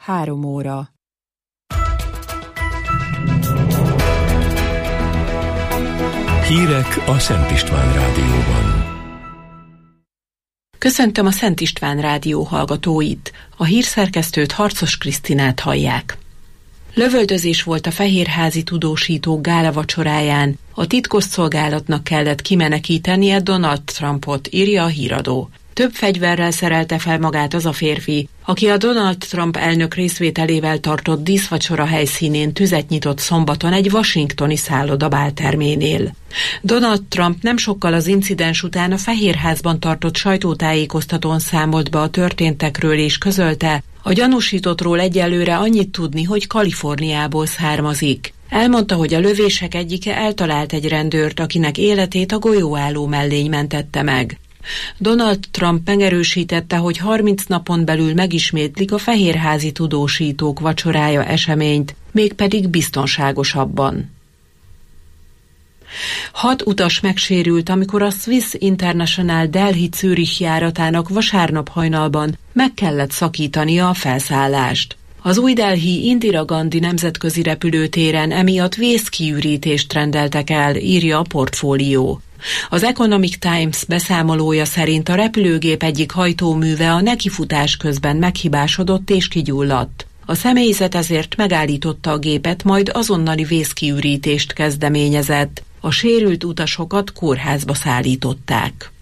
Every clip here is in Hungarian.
3 óra. Hírek a Szent István Rádióban. Köszöntöm a Szent István Rádió hallgatóit. A hírszerkesztőt, Harcos Krisztinát hallják. Lövöldözés volt a fehérházi tudósítók gálavacsoráján. A titkosszolgálatnak kellett kimenekítenie Donald Trumpot, írja a híradó. Több fegyverrel szerelte fel magát az a férfi, aki a Donald Trump elnök részvételével tartott díszvacsora helyszínén tüzet nyitott szombaton egy washingtoni szálloda bálterménél. Donald Trump nem sokkal az incidens után a Fehérházban tartott sajtótájékoztatón számolt be a történtekről és közölte, a gyanúsítottról egyelőre annyit tudni, hogy Kaliforniából származik. Elmondta, hogy a lövések egyike eltalált egy rendőrt, akinek életét a golyóálló mellény mentette meg. Donald Trump megerősítette, hogy 30 napon belül megismétlik a fehérházi tudósítók vacsorája eseményt, mégpedig biztonságosabban. 6 utas megsérült, amikor a Swiss International Delhi-Zürich járatának vasárnap hajnalban meg kellett szakítania a felszállást. Az új Delhi Indira Gandhi nemzetközi repülőtéren emiatt vészkiürítést rendeltek el, írja a portfólió. Az Economic Times beszámolója szerint a repülőgép egyik hajtóműve a nekifutás közben meghibásodott és kigyulladt. A személyzet ezért megállította a gépet, majd azonnali vészkiürítést kezdeményezett. A sérült utasokat kórházba szállították.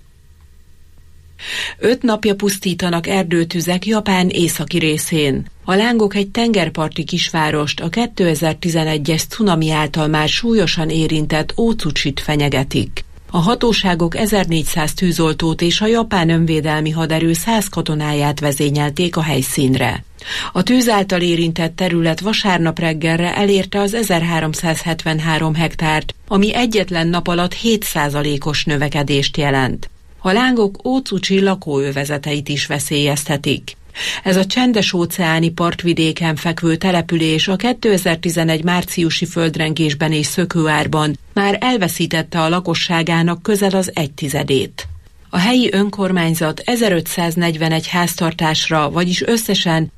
5 napja pusztítanak erdőtüzek Japán északi részén. A lángok egy tengerparti kisvárost, a 2011-es cunami által már súlyosan érintett Otsuchit fenyegetik. A hatóságok 1400 tűzoltót és a japán önvédelmi haderő 100 katonáját vezényelték a helyszínre. A tűz által érintett terület vasárnap reggelre elérte az 1373 hektárt, ami egyetlen nap alatt 7%-os növekedést jelent. A lángok Otsuchi lakóövezeteit is veszélyeztetik. Ez a csendes-óceáni partvidéken fekvő település a 2011 márciusi földrengésben és szökőárban már elveszítette a lakosságának közel az 1/10. A helyi önkormányzat 1541 háztartásra, vagyis összesen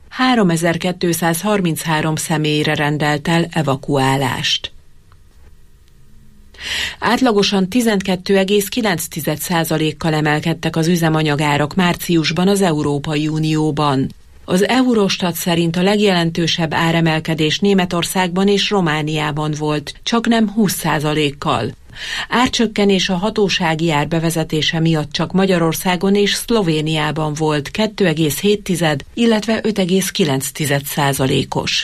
3233 személyre rendelt el evakuálást. Átlagosan 12,9%-kal emelkedtek az üzemanyagárak márciusban az Európai Unióban. Az Eurostat szerint a legjelentősebb áremelkedés Németországban és Romániában volt, csaknem 20%-kal. Árcsökkenés a hatósági ár bevezetése miatt csak Magyarországon és Szlovéniában volt 2,7, illetve 5,9%-os.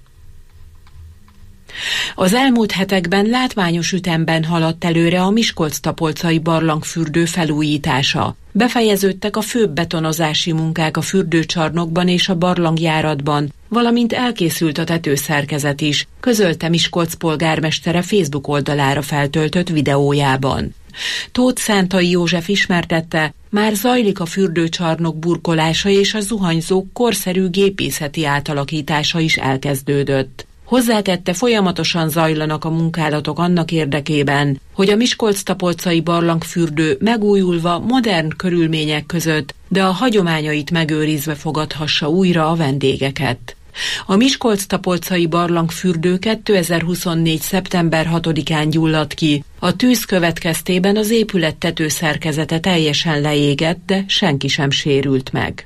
Az elmúlt hetekben látványos ütemben haladt előre a Miskolc-Tapolcai barlangfürdő felújítása. Befejeződtek a főbb betonozási munkák a fürdőcsarnokban és a barlangjáratban, valamint elkészült a tetőszerkezet is, közölte Miskolc polgármestere Facebook oldalára feltöltött videójában. Tóth Szántai József ismertette, már zajlik a fürdőcsarnok burkolása és a zuhanyzók korszerű gépészeti átalakítása is elkezdődött. Hozzátette, folyamatosan zajlanak a munkálatok annak érdekében, hogy a Miskolc-Tapolcai barlangfürdő megújulva modern körülmények között, de a hagyományait megőrizve fogadhassa újra a vendégeket. A Miskolc-Tapolcai barlangfürdő 2024. szeptember 6-án gyulladt ki. A tűz következtében az épület tetőszerkezete teljesen leégett, de senki sem sérült meg.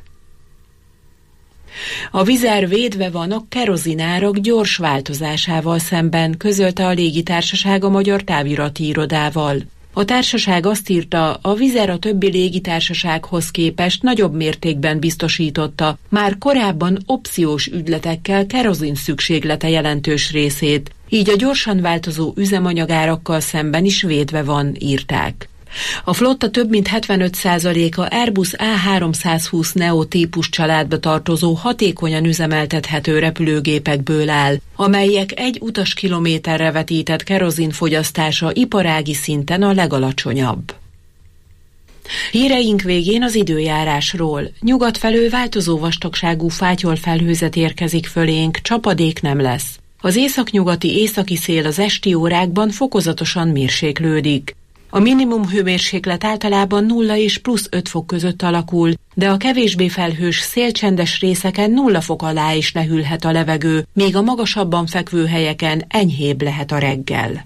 A Wizzair védve van a kerozinárak gyors változásával szemben, közölte a légitársaság a Magyar Távirati Irodával. A társaság azt írta, a Wizzair a többi légitársasághoz képest nagyobb mértékben biztosította már korábban opciós ügyletekkel kerozin szükséglete jelentős részét, így a gyorsan változó üzemanyagárakkal szemben is védve van, írták. A flotta több mint 75%-a Airbus A320 Neo típus családba tartozó hatékonyan üzemeltethető repülőgépekből áll, amelyek egy utaskilométerre vetített kerozin fogyasztása iparági szinten a legalacsonyabb. Híreink végén az időjárásról. Nyugat felől változó vastagságú fátyolfelhőzet érkezik fölénk, csapadék nem lesz. Az északnyugati északi szél az esti órákban fokozatosan mérséklődik. A minimum hőmérséklet általában 0 és plusz 5 fok között alakul, de a kevésbé felhős, szélcsendes részeken 0 fok alá is lehűlhet a levegő, míg a magasabban fekvő helyeken enyhébb lehet a reggel.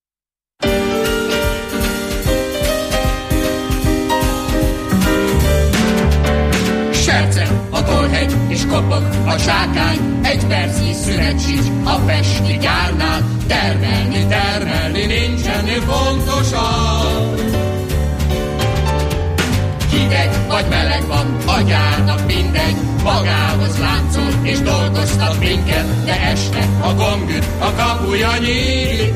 Serce a Tolhegy és kopog a zsákány, egy percnyi szünet sincs a pesti gyárnál. Termelni nincs ennél fontosabb. Hideg vagy meleg van, a gyárnak mindegy, magához láncol és dolgoztat minket, de este a gombüt a kapuja nyílik.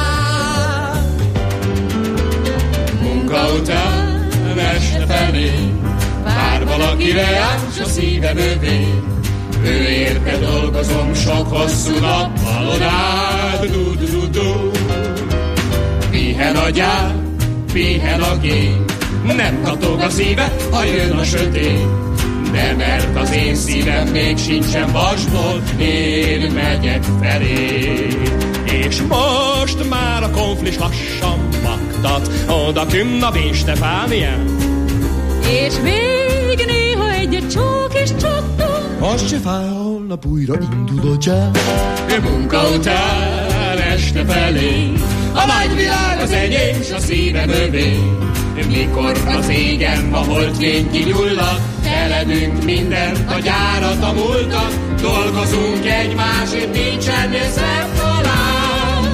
Munka után este felé vár valakire, át a szívem övé. Ő érte dolgozom sok hosszú nappalon át. Du-du-du-du. Pihen a gyár, pihen a gép, nem katog a szíve, ha jön a sötét. De mert az én szívem még sincsen vasból, én megyek felé. És most már a konflis lassan baktat, oda künn a Stefánián. És még néha egy csók és csattan, az se fáj, holnap újra indul a gyár. Munka után este felé, a nagyvilág az enyém, s a szívem övé. Mikor az égen a holdfény kigyullad, eledünk mindent, a gyárat, a múltat, dolgozunk egymásért, nincsen szebb talán.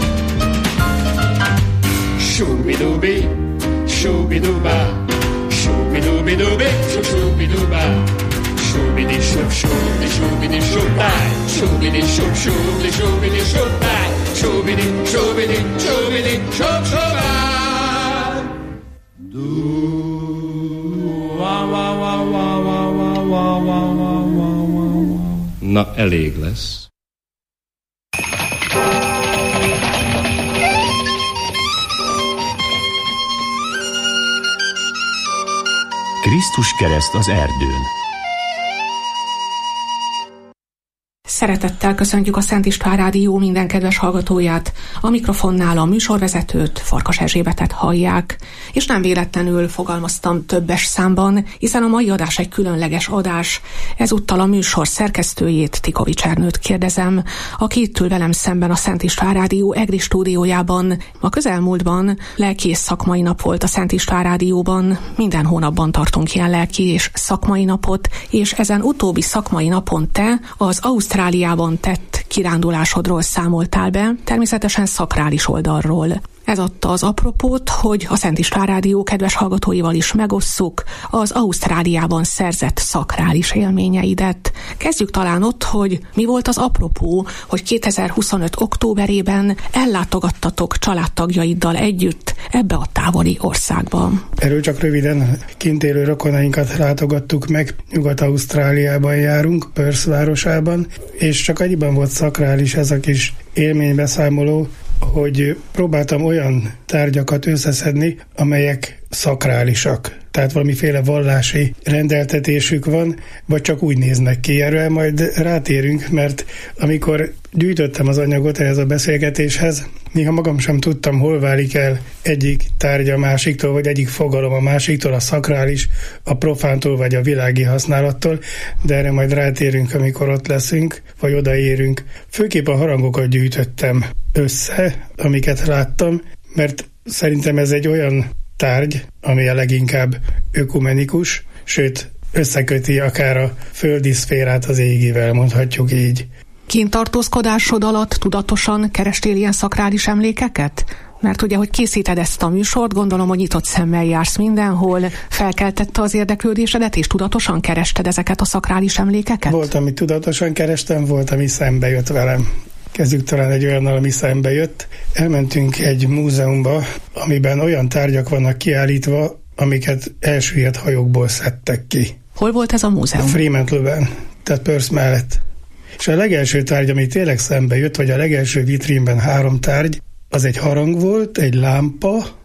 Subi-dubi, subi-dubá, subi-dubi-dubi, subi-dubá, shubidi-shub-shubdi, shubidi-shubtáj, shubidi-shub-shubdi, shubidi-shubtáj, shubidi-shubidi, shubidi-shub-shubáj. Na, elég lesz. Krisztus kereszt az erdőn. Szeretettel köszöntjük a Szent István Rádió minden kedves hallgatóját. A mikrofonnál a műsorvezetőt, Farkas Erzsébetet hallják. És nem véletlenül fogalmaztam többes számban, hiszen a mai adás egy különleges adás. Ezúttal a műsor szerkesztőjét, Tikovics Ernőt kérdezem, aki itt ül velem szemben a Szent István Rádió EGRI stúdiójában. A közelmúltban lelki és szakmai nap volt a Szent István Rádióban. Minden hónapban tartunk ilyen lelki és szakmai napot, és ezen utóbbi szakmai napon te az Ausztráliában tett kirándulásodról számoltál be, természetesen szakrális oldalról. Ez adta az apropót, hogy a Szent István Rádió kedves hallgatóival is megosszuk az Ausztráliában szerzett szakrális élményeidet. Kezdjük talán ott, hogy mi volt az apropó, hogy 2025. októberében ellátogattatok családtagjaiddal együtt ebbe a távoli országba. Erről csak röviden, kint élő rokonainkat látogattuk meg, Nyugat-Ausztráliában járunk, Perth városában, és csak annyiban volt szakrális ez a kis élménybeszámoló, hogy próbáltam olyan tárgyakat összeszedni, amelyek szakrálisak. Tehát valamiféle vallási rendeltetésük van, vagy csak úgy néznek ki. Erről majd rátérünk, mert amikor gyűjtöttem az anyagot ehhez a beszélgetéshez, néha magam sem tudtam, hol válik el egyik tárgya a másiktól, vagy egyik fogalom a másiktól, a szakrális, a profántól, vagy a világi használattól, de erre majd rátérünk, amikor ott leszünk, vagy odaérünk. Főképp a harangokat gyűjtöttem össze, amiket láttam, mert szerintem ez egy olyan tárgy, ami a leginkább ökumenikus, sőt összeköti akár a földi szférát az égivel, mondhatjuk így. Kíntartózkodásod alatt tudatosan kerestél ilyen szakrális emlékeket? Mert ugye, hogy készíted ezt a műsort, gondolom, hogy nyitott szemmel jársz mindenhol, felkeltette az érdeklődésedet, és tudatosan kerested ezeket a szakrális emlékeket? Volt, amit tudatosan kerestem, volt, ami szembe jött velem. Kezdjük talán egy olyannal, ami szembe jött. Elmentünk egy múzeumba, amiben olyan tárgyak vannak kiállítva, amiket elsüllyedt hajókból szedtek ki. Hol volt ez a múzeum? A Fremantle-ben, tehát Perth mellett. És a legelső tárgy, ami tényleg szembe jött, vagy a legelső vitrínben 3 tárgy, az egy harang volt, egy lámpa,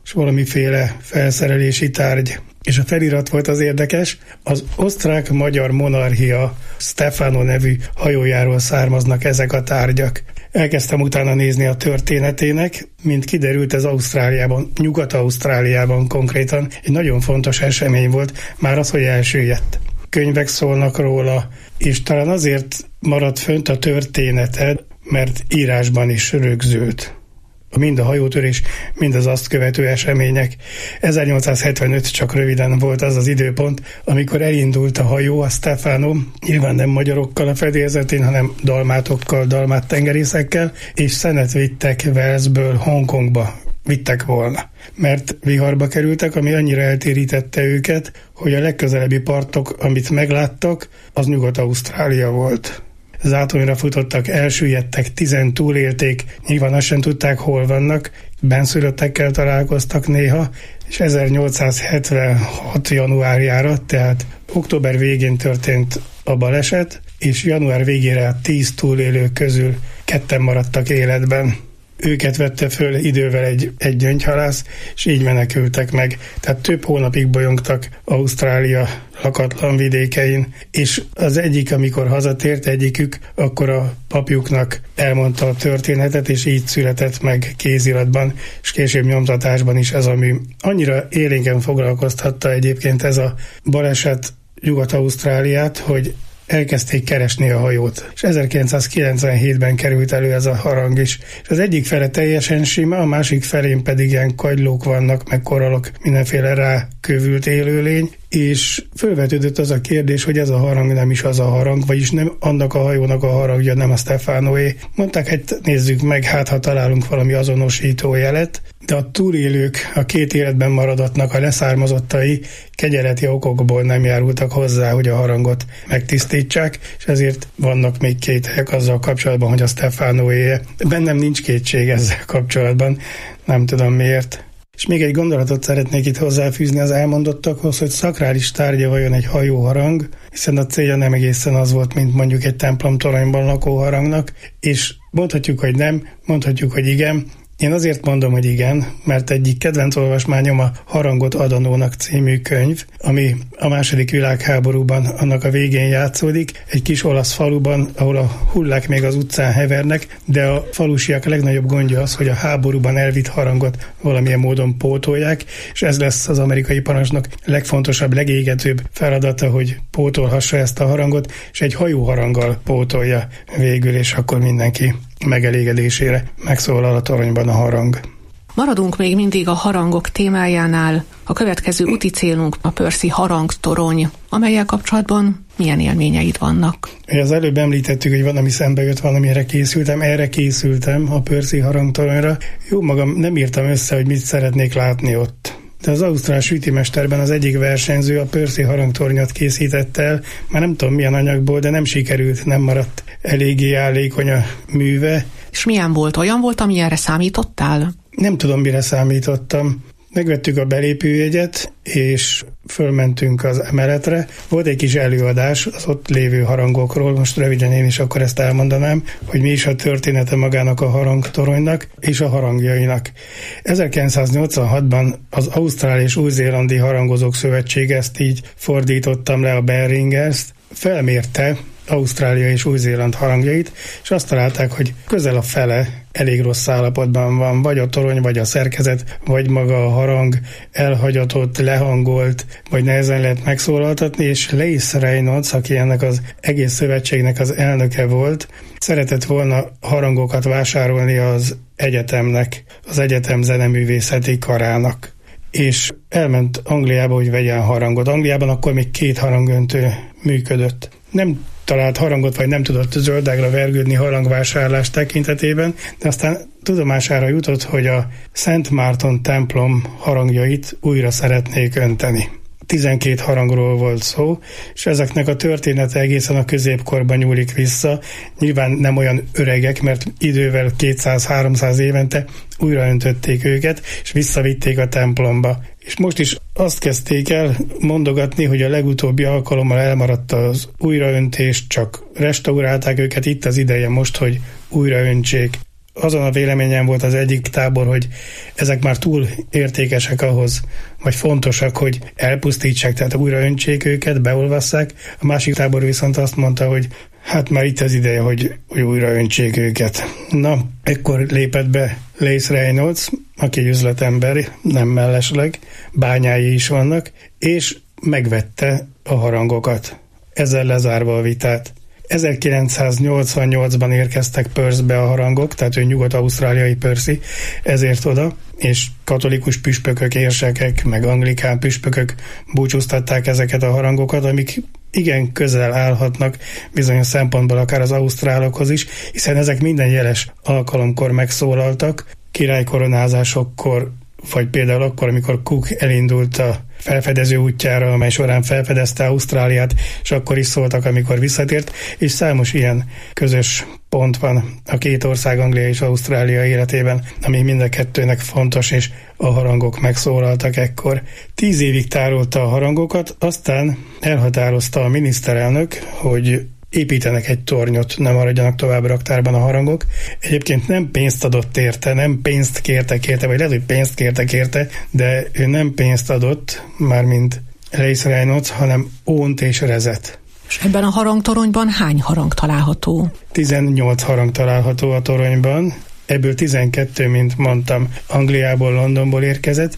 és valamiféle felszerelési tárgy. És a felirat volt az érdekes, az osztrák-magyar monarchia Stefano nevű hajójáról származnak ezek a tárgyak. Elkezdtem utána nézni a történetének, mint kiderült, ez Ausztráliában, Nyugat-Ausztráliában konkrétan egy nagyon fontos esemény volt, már az, hogy elsüllyedt. Könyvek szólnak róla, és talán azért maradt fönt a története, mert írásban is rögzült. Mind a hajótörés, mind az azt követő események. 1875 csak röviden volt az az időpont, amikor elindult a hajó, a Stefano, nyilván nem magyarokkal a fedélzetén, hanem dalmátokkal, dalmát tengerészekkel, és szenet vittek Walesből Hongkongba. Vittek volna, mert viharba kerültek, ami annyira eltérítette őket, hogy a legközelebbi partok, amit megláttak, az Nyugat-Ausztrália volt. Zátonyra futottak, elsüllyedtek, 10 túlélték, nyilván azt sem tudták, hol vannak, benszülöttekkel találkoztak néha, és 1876. januárjára, tehát október végén történt a baleset, és január végére 10 túlélők közül 2 maradtak életben. Őket vette föl idővel egy gyöngyhalász, és így menekültek meg. Tehát több hónapig bolyongtak Ausztrália lakatlan vidékein, és az egyik, amikor hazatért egyikük, akkor a papjuknak elmondta a történetet, és így született meg kéziratban, és később nyomtatásban is ez a mű. Annyira élénken foglalkoztatta egyébként ez a baleset Nyugat-Ausztráliát, hogy elkezdték keresni a hajót. És 1997-ben került elő ez a harang is. És az egyik fele teljesen sima, a másik felén pedig ilyen kagylók vannak, meg korallok, mindenféle rákövült élőlény, és fölvetődött az a kérdés, hogy ez a harang nem is az a harang, vagyis nem annak a hajónak a harangja, nem a Stefanoé. Mondták, hát nézzük meg, hát ha találunk valami azonosító jelet, de a túlélők, a 2 életben maradottnak a leszármazottai kegyeleti okokból nem járultak hozzá, hogy a harangot megtisztítsák, és ezért vannak még kételyek azzal kapcsolatban, hogy a Stefanoé. Bennem nincs kétség ezzel kapcsolatban, nem tudom miért. És még egy gondolatot szeretnék itt hozzáfűzni az elmondottakhoz, hogy szakrális tárgya vajon egy hajóharang, hiszen a célja nem egészen az volt, mint mondjuk egy templomtoronyban lakó harangnak, és mondhatjuk, hogy nem, mondhatjuk, hogy igen. Én azért mondom, hogy igen, mert egyik kedvenc olvasmányom a Harangot Adanónak című könyv, ami a II. Világháborúban annak a végén játszódik, egy kis olasz faluban, ahol a hullák még az utcán hevernek, de a falusiak legnagyobb gondja az, hogy a háborúban elvitt harangot valamilyen módon pótolják, és ez lesz az amerikai parancsnok legfontosabb, legégetőbb feladata, hogy pótolhassa ezt a harangot, és egy hajóharanggal pótolja végül, és akkor mindenki megelégedésére megszólal a toronyban a harang. Maradunk még mindig a harangok témájánál. A következő úti célunk a Percy harangtorony, amellyel kapcsolatban milyen élményeid vannak? Az előbb említettük, hogy van, ami szembe jött, van, amire készültem. Erre készültem, a Percy harangtoronyra. Jó magam, nem írtam össze, hogy mit szeretnék látni ott. De az ausztrál sütimesterben az egyik versenyző a Percy harangtornyot készített el, már nem tudom milyen anyagból, de nem sikerült, nem maradt eléggé állékony a műve. És milyen volt? Olyan volt, ami erre számítottál? Nem tudom, mire számítottam. Megvettük a belépőjegyet, és fölmentünk az emeletre. Volt egy kis előadás az ott lévő harangokról, most röviden én is akkor ezt elmondanám, hogy mi is a története magának a harangtoronynak és a harangjainak. 1986-ban az Ausztrál és Új-Zélandi Harangozók Szövetsége, ezt így fordítottam le, a Beringers, felmérte Ausztrália és Új-Zéland harangjait, és azt találták, hogy közel a fele elég rossz állapotban van, vagy a torony, vagy a szerkezet, vagy maga a harang elhagyatott, lehangolt, vagy nehezen lehet megszólaltatni, és Lace Reynolds, aki ennek az egész szövetségnek az elnöke volt, szeretett volna harangokat vásárolni az egyetemnek, az egyetem zeneművészeti karának. És elment Angliába, hogy vegyen harangot. Angliában akkor még 2 harangöntő működött. Nem talált harangot, vagy nem tudott zöldágra vergődni harangvásárlás tekintetében, de aztán tudomására jutott, hogy a Szent Márton templom harangjait újra szeretnék önteni. 12 harangról volt szó, és ezeknek a története egészen a középkorban nyúlik vissza. Nyilván nem olyan öregek, mert idővel 200-300 évente újra öntötték őket, és visszavitték a templomba. És most is azt kezdték el mondogatni, hogy a legutóbbi alkalommal elmaradt az újraöntés, csak restaurálták őket, itt az ideje most, hogy újraöntsék. azon a véleményen volt az egyik tábor, hogy ezek már túl értékesek ahhoz, vagy fontosak, hogy elpusztítsák, tehát újra öntsék őket, beolvasszák. A másik tábor viszont azt mondta, hogy hát már itt az ideje, hogy újra öntsék őket. Na, ekkor lépett be Lace Reynolds, aki egy üzletember, nem mellesleg, bányái is vannak, és megvette a harangokat. Ezzel lezárva a vitát. 1988-ban érkeztek Perthbe a harangok, tehát ő nyugat-ausztráliai Percy, ezért oda, és katolikus püspökök, érsekek, meg anglikán püspökök búcsúztatták ezeket a harangokat, amik igen közel állhatnak bizonyos szempontból akár az ausztrálokhoz is, hiszen ezek minden jeles alkalomkor megszólaltak, királykoronázásokkor, vagy például akkor, amikor Cook elindult a felfedező útjára, amely során felfedezte Ausztráliát, és akkor is szóltak, amikor visszatért, és számos ilyen közös pont van a két ország, Anglia és Ausztrália életében, ami mind a kettőnek fontos, és a harangok megszólaltak ekkor. 10 évig tárolta a harangokat, aztán elhatározta a miniszterelnök, hogy építenek egy tornyot, nem maradjanak tovább raktárban a harangok. Egyébként nem pénzt adott érte, nem pénzt kértek, vagy lehet, hogy pénzt kértek, de ő nem pénzt adott, mármint Lace Reynolds, hanem ónt és rezet. És ebben a harangtoronyban hány harang található? 18 harang található a toronyban, ebből 12, mint mondtam, Angliából, Londonból érkezett,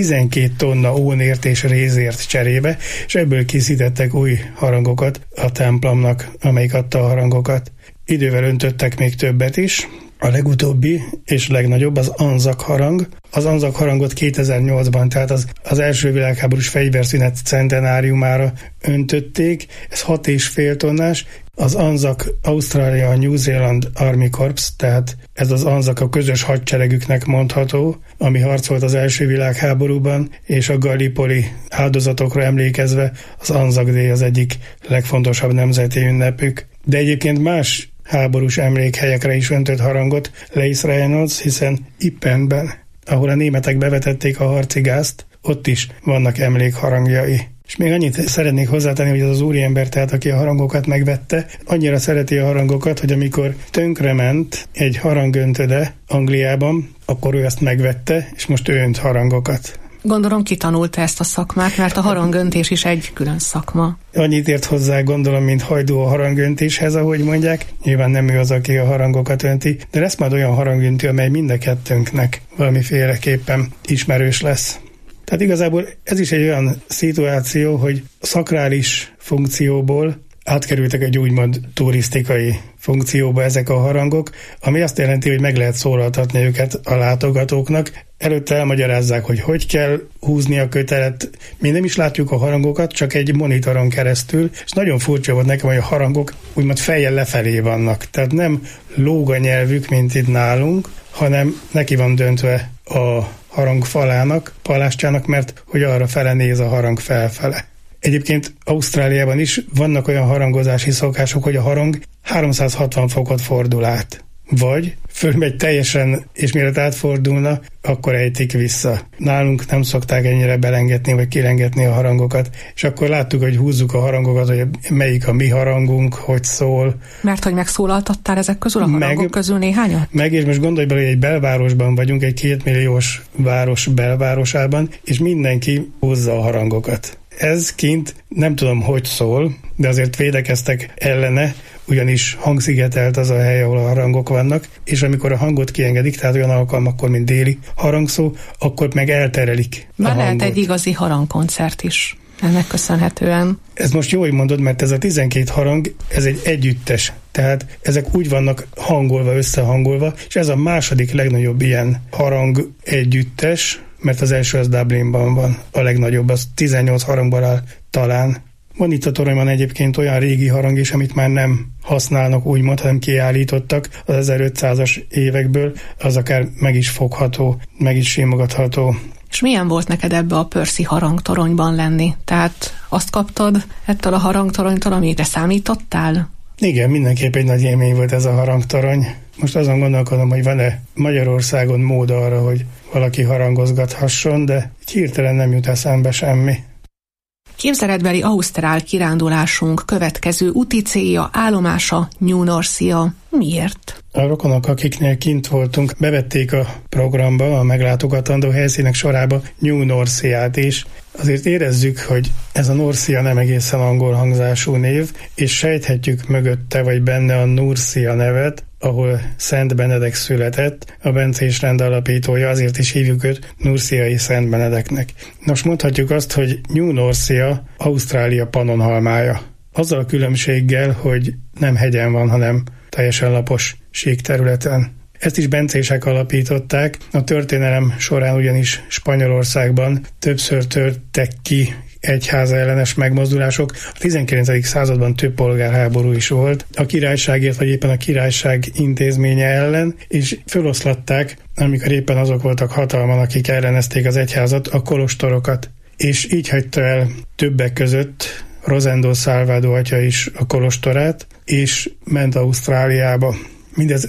12 tonna ónért és rézért cserébe, és ebből készítettek új harangokat a templomnak, amelyik adta a harangokat. Idővel öntöttek még többet is. A legutóbbi és legnagyobb az Anzac harang. Az Anzac harangot 2008-ban, tehát az első világháborús fegyverszünet centenáriumára öntötték. Ez 6,5 tonnás. Az Anzac Ausztrália New Zealand Army Corps, tehát ez az Anzac a közös hadseregüknek mondható, ami harcolt az első világháborúban, és a gallipoli áldozatokra emlékezve az Anzac Day az egyik legfontosabb nemzeti ünnepük. De egyébként más háborús emlékhelyekre is öntött harangot Lace Reynolds, hiszen Ippenben, ahol a németek bevetették a harci gázt, ott is vannak emlékharangjai. És még annyit szeretnék hozzátenni, hogy az úriember, tehát aki a harangokat megvette, annyira szereti a harangokat, hogy amikor tönkrement egy harangöntöde Angliában, akkor ő ezt megvette, és most ő önt harangokat. Gondolom kitanulta ezt a szakmát, mert a harangöntés is egy külön szakma. Annyit ért hozzá, gondolom, mint hajdú a harangöntéshez, ahogy mondják. Nyilván nem ő az, aki a harangokat önti, de lesz majd olyan harangöntő, amely mind a kettőnknek valamiféleképpen ismerős lesz. Tehát igazából ez is egy olyan szituáció, hogy szakrális funkcióból átkerültek egy úgymond turisztikai funkcióba ezek a harangok, ami azt jelenti, hogy meg lehet szólaltatni őket a látogatóknak. Előtte elmagyarázzák, hogy kell húzni a kötelet. Mi nem is látjuk a harangokat, csak egy monitoron keresztül, és nagyon furcsa volt nekem, hogy a harangok úgymond fejjel lefelé vannak. Tehát nem lóg a nyelvük, mint itt nálunk, hanem neki van döntve a harangfalának, palástjának, mert hogy arra fele néz a harang felfele. Egyébként Ausztráliában is vannak olyan harangozási szokások, hogy a harang 360 fokot fordul át. Vagy fölmegy teljesen, és mielőtt átfordulna, akkor ejtik vissza. Nálunk nem szokták ennyire belengetni, vagy kilengetni a harangokat, és akkor láttuk, hogy húzzuk a harangokat, hogy melyik a mi harangunk, hogy szól. Mert hogy megszólaltattál ezek közül a harangok közül néhányat? Meg, és most gondolj bele, hogy egy belvárosban vagyunk, egy 2 milliós város belvárosában, és mindenki húzza a harangokat. Ez kint nem tudom, hogy szól, de azért védekeztek ellene, ugyanis hangszigetelt az a hely, ahol a harangok vannak, és amikor a hangot kiengedik, tehát olyan alkalmakkor, mint déli harangszó, akkor meg elterelik a hangot. Lehet egy igazi harangkoncert is ennek köszönhetően. Ez most jó, hogy mondod, mert ez a 12 harang, ez egy együttes. Tehát ezek úgy vannak hangolva, összehangolva, és ez a második legnagyobb ilyen harang együttes, mert az első az Dublinban van, a legnagyobb, az 18 harangban áll talán. Van itt a toronyban egyébként olyan régi harang is, amit már nem használnak úgymond, hanem kiállítottak az 1500-as évekből, az akár meg is fogható, meg is simogatható. És milyen volt neked ebbe a Percy harangtoronyban lenni? Tehát azt kaptad ettől a harangtoronytól, amire számítottál? Igen, mindenképp egy nagy élmény volt ez a harangtorony. Most azon gondolkodom, hogy van-e Magyarországon mód arra, hogy valaki harangozgathasson, de hirtelen nem jut eszembe semmi. Képzeletbeli ausztrál kirándulásunk következő úti célja, állomása New Norcia. Miért? A rokonok, akiknél kint voltunk, bevették a programba, a meglátogatandó helyszínek sorába New Norcia-t is. Azért érezzük, hogy ez a Norcia nem egészen angol hangzású név, és sejthetjük mögötte vagy benne a Nurcia nevet, ahol Szent Benedek született, a bencés rend alapítója, azért is hívjuk őt Nurciai Szent Benedeknek. Nos, mondhatjuk azt, hogy New Norcia Ausztrália Pannonhalmája. Azzal a különbséggel, hogy nem hegyen van, hanem teljesen lapos síkterületen. Ezt is bencések alapították, a történelem során ugyanis Spanyolországban többször törtek ki egyház ellenes megmozdulások. A 19. században több polgárháború is volt a királyságért, vagy éppen a királyság intézménye ellen, és feloszlatták, amikor éppen azok voltak hatalman, akik ellenezték az egyházat, a kolostorokat. És így hagyta el többek között Rosendo Salvador atya is a kolostorát, és ment Ausztráliába. Mindez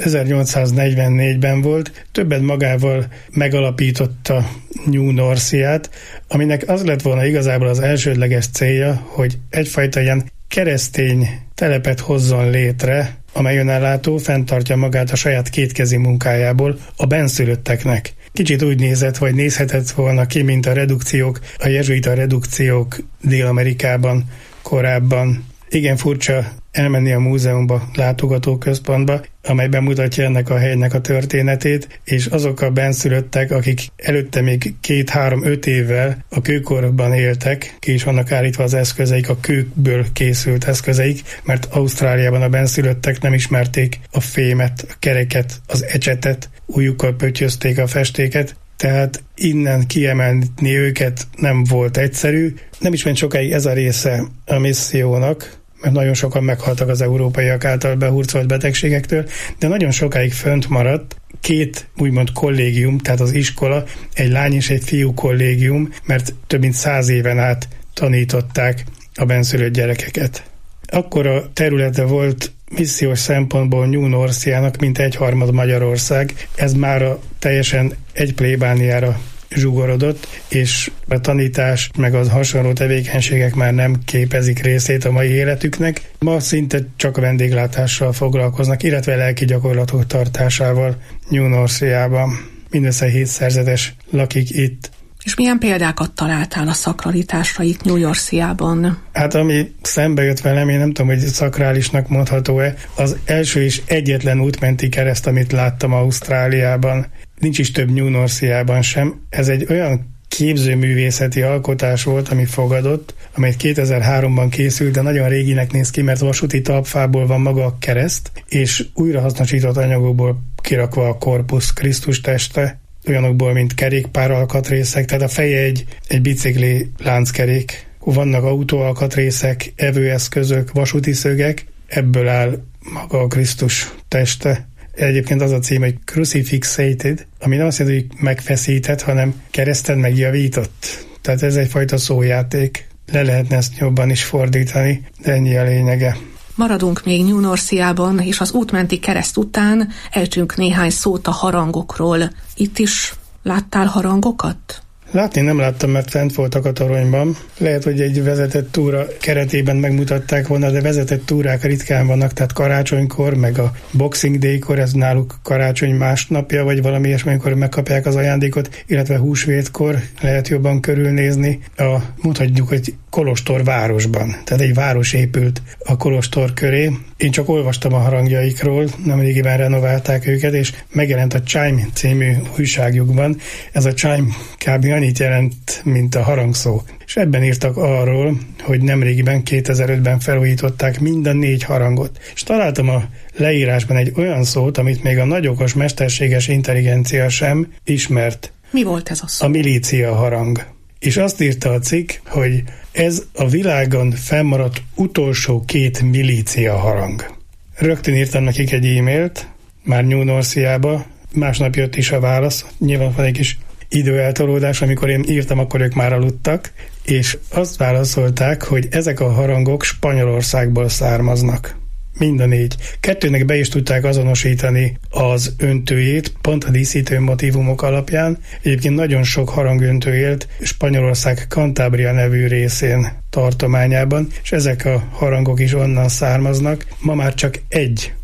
1844-ben volt, többet magával megalapította New Norcia-t, aminek az lett volna igazából az elsődleges célja, hogy egyfajta ilyen keresztény telepet hozzon létre, amely önellátó, fenntartja magát a saját kétkezi munkájából a benszülötteknek. Kicsit úgy nézett, vagy nézhetett volna ki, mint a redukciók, a jezsuita redukciók Dél-Amerikában korábban. Igen furcsa elmenni a múzeumba, látogatóközpontba, amely bemutatja ennek a helynek a történetét, és azok a benszülöttek, akik előtte még 2-3-5 évvel a kőkorban éltek, ki is vannak állítva az eszközeik, a kőkből készült eszközeik, mert Ausztráliában a benszülöttek nem ismerték a fémet, a kereket, az ecsetet, ujjukkal pöttyözték a festéket, tehát innen kiemelni őket nem volt egyszerű. Nem is ment sokáig ez a része a missziónak, mert nagyon sokan meghaltak az európaiak által behurcolt betegségektől, de nagyon sokáig fönt maradt 2 úgymond kollégium, tehát az iskola, egy lány és egy fiú kollégium, mert több mint 100 éven át tanították a benszülött gyerekeket. Akkor a területe volt missziós szempontból New Norcia-nak, mint 1/3 Magyarország. Ez már teljesen egy plébániára zsugorodott, és a tanítás meg az hasonló tevékenységek már nem képezik részét a mai életüknek. Ma szinte csak vendéglátással foglalkoznak, illetve lelki gyakorlatok tartásával New Norcia-ban. Mindössze 7 szerzetes lakik itt. És milyen példákat találtál a szakralitásra itt New Norcia-ban? Hát ami szembe jött velem, én nem tudom, hogy szakrálisnak mondható-e, az első és egyetlen útmenti kereszt, amit láttam Ausztráliában. Nincs is több New Norcia-ban sem. Ez egy olyan képzőművészeti alkotás volt, ami fogadott, amely 2003-ban készült, de nagyon réginek néz ki, mert vasúti talpfából van maga a kereszt, és újrahasznosított anyagokból kirakva a korpusz, Krisztus teste, olyanokból, mint kerékpár alkatrészek, tehát a feje egy bicikli lánckerék. Vannak autóalkatrészek, evőeszközök, vasúti szögek, ebből áll maga a Krisztus teste. Egyébként az a cím, hogy Crucifixated, ami nem azt jelenti, hogy megfeszített, hanem kereszten megjavított. Tehát ez egyfajta szójáték. Le lehetne ezt jobban is fordítani, de ennyi a lényege. Maradunk még New Norcia-ban, és az útmenti kereszt után ejtsünk néhány szót a harangokról. Itt is láttál harangokat? Látni nem láttam, mert fent voltak a toronyban. Lehet, hogy egy vezetett túra keretében megmutatták volna, de vezetett túrák ritkán vannak, tehát karácsonykor, meg a Boxing Day-kor, ez náluk karácsony másnapja, vagy valami ilyesmi, amikor megkapják az ajándékot, illetve húsvétkor lehet jobban körülnézni mondhatjuk, hogy kolostor városban. Tehát egy város épült a kolostor köré. Én csak olvastam a harangjaikról, nemrégiben renoválták őket, és megjelent a Chime című újságjukban. Ez a Chime kb. Annyit jelent, mint a harangszó. És ebben írtak arról, hogy nemrégiben 2005-ben felújították mind a 4 harangot. És találtam a leírásban egy olyan szót, amit még a nagyokos mesterséges intelligencia sem ismert. Mi volt ez a szó? A milícia harang. És azt írta a cikk, hogy ez a világon fennmaradt utolsó 2 milícia harang. Rögtön írtam nekik egy e-mailt, már New Norcia-ba, másnap jött is a válasz, nyilván van egy kis időeltolódás, amikor én írtam, akkor ők már aludtak, és azt válaszolták, hogy ezek a harangok Spanyolországból származnak. Mind a 4. 2-nek be is tudták azonosítani az öntőjét, pont a díszítő motívumok alapján. Egyébként nagyon sok harangöntő élt Spanyolország Cantabria nevű részén, tartományában, és ezek a harangok is onnan származnak. Ma már csak egy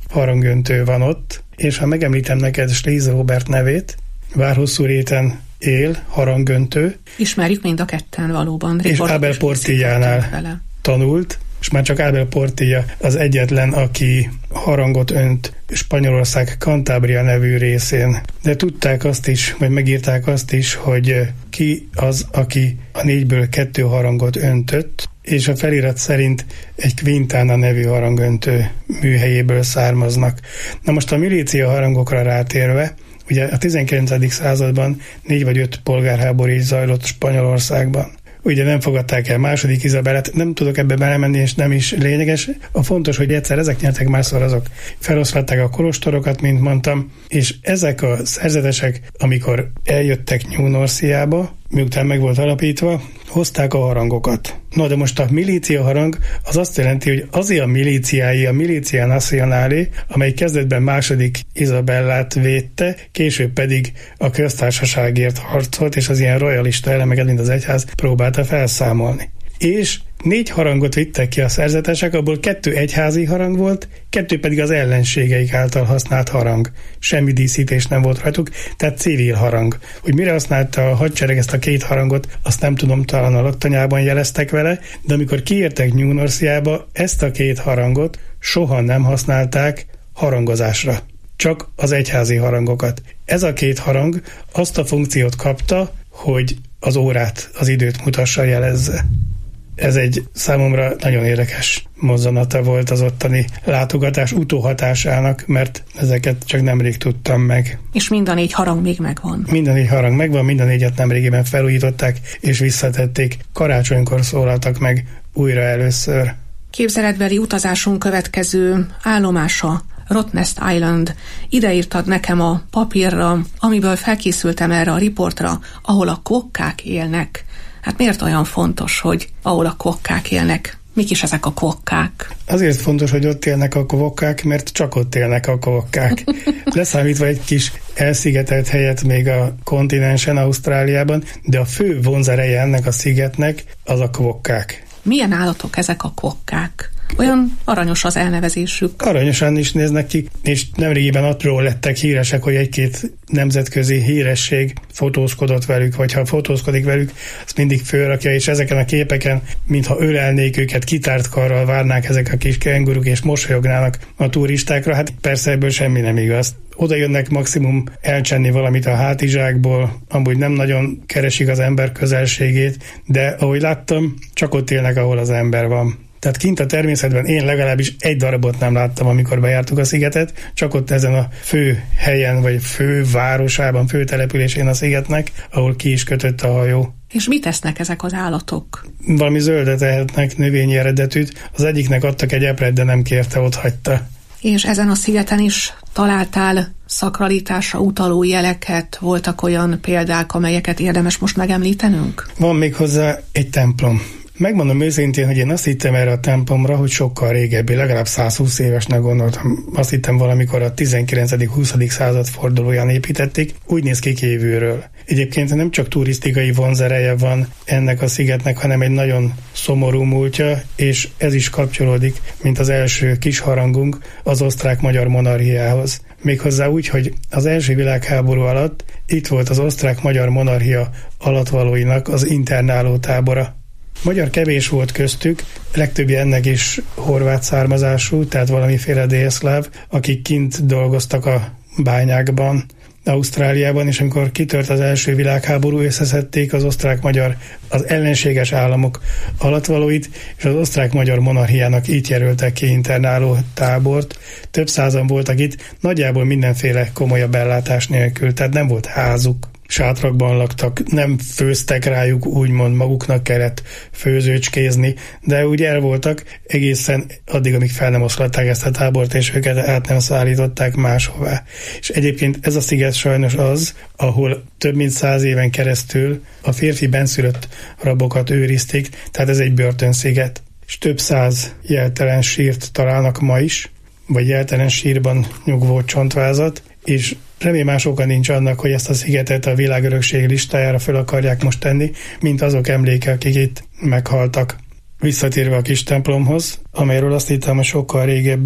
harangöntő van ott, és ha megemlítem neked Schlieser Robert nevét, Várhosszú réten él, harangöntő. Ismerjük mind a ketten valóban. És Abel Portillánál tanult, és már csak Abel Portilla az egyetlen, aki harangot önt Spanyolország Cantabria nevű részén. De tudták azt is, vagy megírták azt is, hogy ki az, aki a 4-ből 2 harangot öntött, és a felirat szerint egy Quintana nevű harangöntő műhelyéből származnak. Na most a milícia harangokra rátérve, ugye a 19. században 4 vagy 5 polgárháború is zajlott Spanyolországban. Ugye nem fogadták el második Izabellát, nem tudok ebbe belemenni, és nem is lényeges. A fontos, hogy egyszer ezek nyertek, másszor azok feloszlatták a kolostorokat, mint mondtam, és ezek a szerzetesek, amikor eljöttek New Norcia-ba, miután meg volt alapítva, hozták a harangokat. Na de most a milícia harang az azt jelenti, hogy azért a milíciái, a Milicia Nacionale, amely kezdetben második Izabellát védte, később pedig a köztársaságért harcolt, és az ilyen royalista elemeket, mint az egyház próbálta felszámolni. És 4 harangot vittek ki a szerzetesek, abból 2 egyházi harang volt, 2 pedig az ellenségeik által használt harang. Semmi díszítés nem volt rajtuk, tehát civil harang. Hogy mire használta a hadsereg ezt a 2 harangot, azt nem tudom, talán a laktanyában jeleztek vele, de amikor kiértek New Norcia-ba, ezt a 2 harangot soha nem használták harangozásra. Csak az egyházi harangokat. Ez a 2 harang azt a funkciót kapta, hogy az órát, az időt mutassa, jelezze. Ez egy számomra nagyon érdekes mozzanata volt az ottani látogatás utóhatásának, mert ezeket csak nemrég tudtam meg. És mind a 4 harang még megvan. Mind a 4 harang megvan, mind a 4-et nemrégiben felújították és visszatették. Karácsonykor szólaltak meg újra először. Képzeletbeli utazásunk következő állomása Rottnest Island. Ide írtad nekem a papírra, amiből felkészültem erre a riportra, ahol a kokkák élnek. Hát miért olyan fontos, hogy ahol a kokkák élnek? Mik is ezek a kokkák? Azért fontos, hogy ott élnek a kokkák, mert csak ott élnek a kokkák. Leszámítva egy kis elszigetelt helyet még a kontinensen, Ausztráliában, de a fő vonzereje ennek a szigetnek az a kokkák. Milyen állatok ezek a kokkák? Olyan aranyos az elnevezésük. Aranyosan is néznek ki, és nemrégiben attól lettek híresek, hogy egy-két nemzetközi híresség fotózkodott velük, vagy ha fotózkodik velük, azt mindig fölrakja, és ezeken a képeken, mintha ölelnék őket, kitárt karral várnák ezek a kis kenguruk, és mosolyognának a turistákra. Hát persze ebből semmi nem igaz. Oda jönnek maximum elcsenni valamit a hátizsákból, amúgy nem nagyon keresik az ember közelségét, de ahogy láttam, csak ott élnek, ahol az ember van. Tehát kint a természetben én legalábbis egy darabot nem láttam, amikor bejártuk a szigetet, csak ott ezen a fő helyen, vagy fő városában, fő településén a szigetnek, ahol ki is kötött a hajó. És mit tesznek ezek az állatok? Valami zöldet ehetnek, növényi eredetűt. Az egyiknek adtak egy epret, de nem kérte, ott hagyta. És ezen a szigeten is találtál szakralitásra utaló jeleket? Voltak olyan példák, amelyeket érdemes most megemlítenünk? Van még hozzá egy templom. Megmondom őszintén, hogy én azt hittem erre a templomra, hogy sokkal régebbi, legalább 120 évesnek gondoltam. Azt hittem valamikor a 19.-20. század fordulóján építették, úgy néz ki kívülről. Egyébként nem csak turisztikai vonzereje van ennek a szigetnek, hanem egy nagyon szomorú múltja, és ez is kapcsolódik, mint az első kis harangunk, az osztrák-magyar monarchiához. Méghozzá úgy, hogy az első világháború alatt itt volt az osztrák-magyar monarchia alattvalóinak az internáló tábora. Magyar kevés volt köztük, legtöbbje ennek is horvát származású, tehát valamiféle délszláv, akik kint dolgoztak a bányákban, Ausztráliában, és amikor kitört az első világháború, összeszedték az osztrák-magyar, az ellenséges államok alattvalóit, és az osztrák-magyar monarchiának itt jelöltek ki internáló tábort. Több százan voltak itt, nagyjából mindenféle komolyabb ellátás nélkül, tehát nem volt házuk. Sátrakban laktak, nem főztek rájuk, úgymond maguknak kellett főzőcskézni, de úgy el voltak egészen addig, amíg fel nem oszlatták ezt a tábort, és őket át nem szállították máshová. És egyébként ez a sziget sajnos az, ahol több mint 100 éven keresztül a férfi benszülött rabokat őrizték, tehát ez egy börtönsziget. És több 100 jeltelen sírt találnak ma is, vagy jeltelen sírban nyugvó csontvázat, és semmi más oka nincs annak, hogy ezt a szigetet a világörökség listájára fel akarják most tenni, mint azok emléke, akik itt meghaltak. Visszatérve a kis templomhoz, amelyről azt hittem, hogy sokkal régebbi,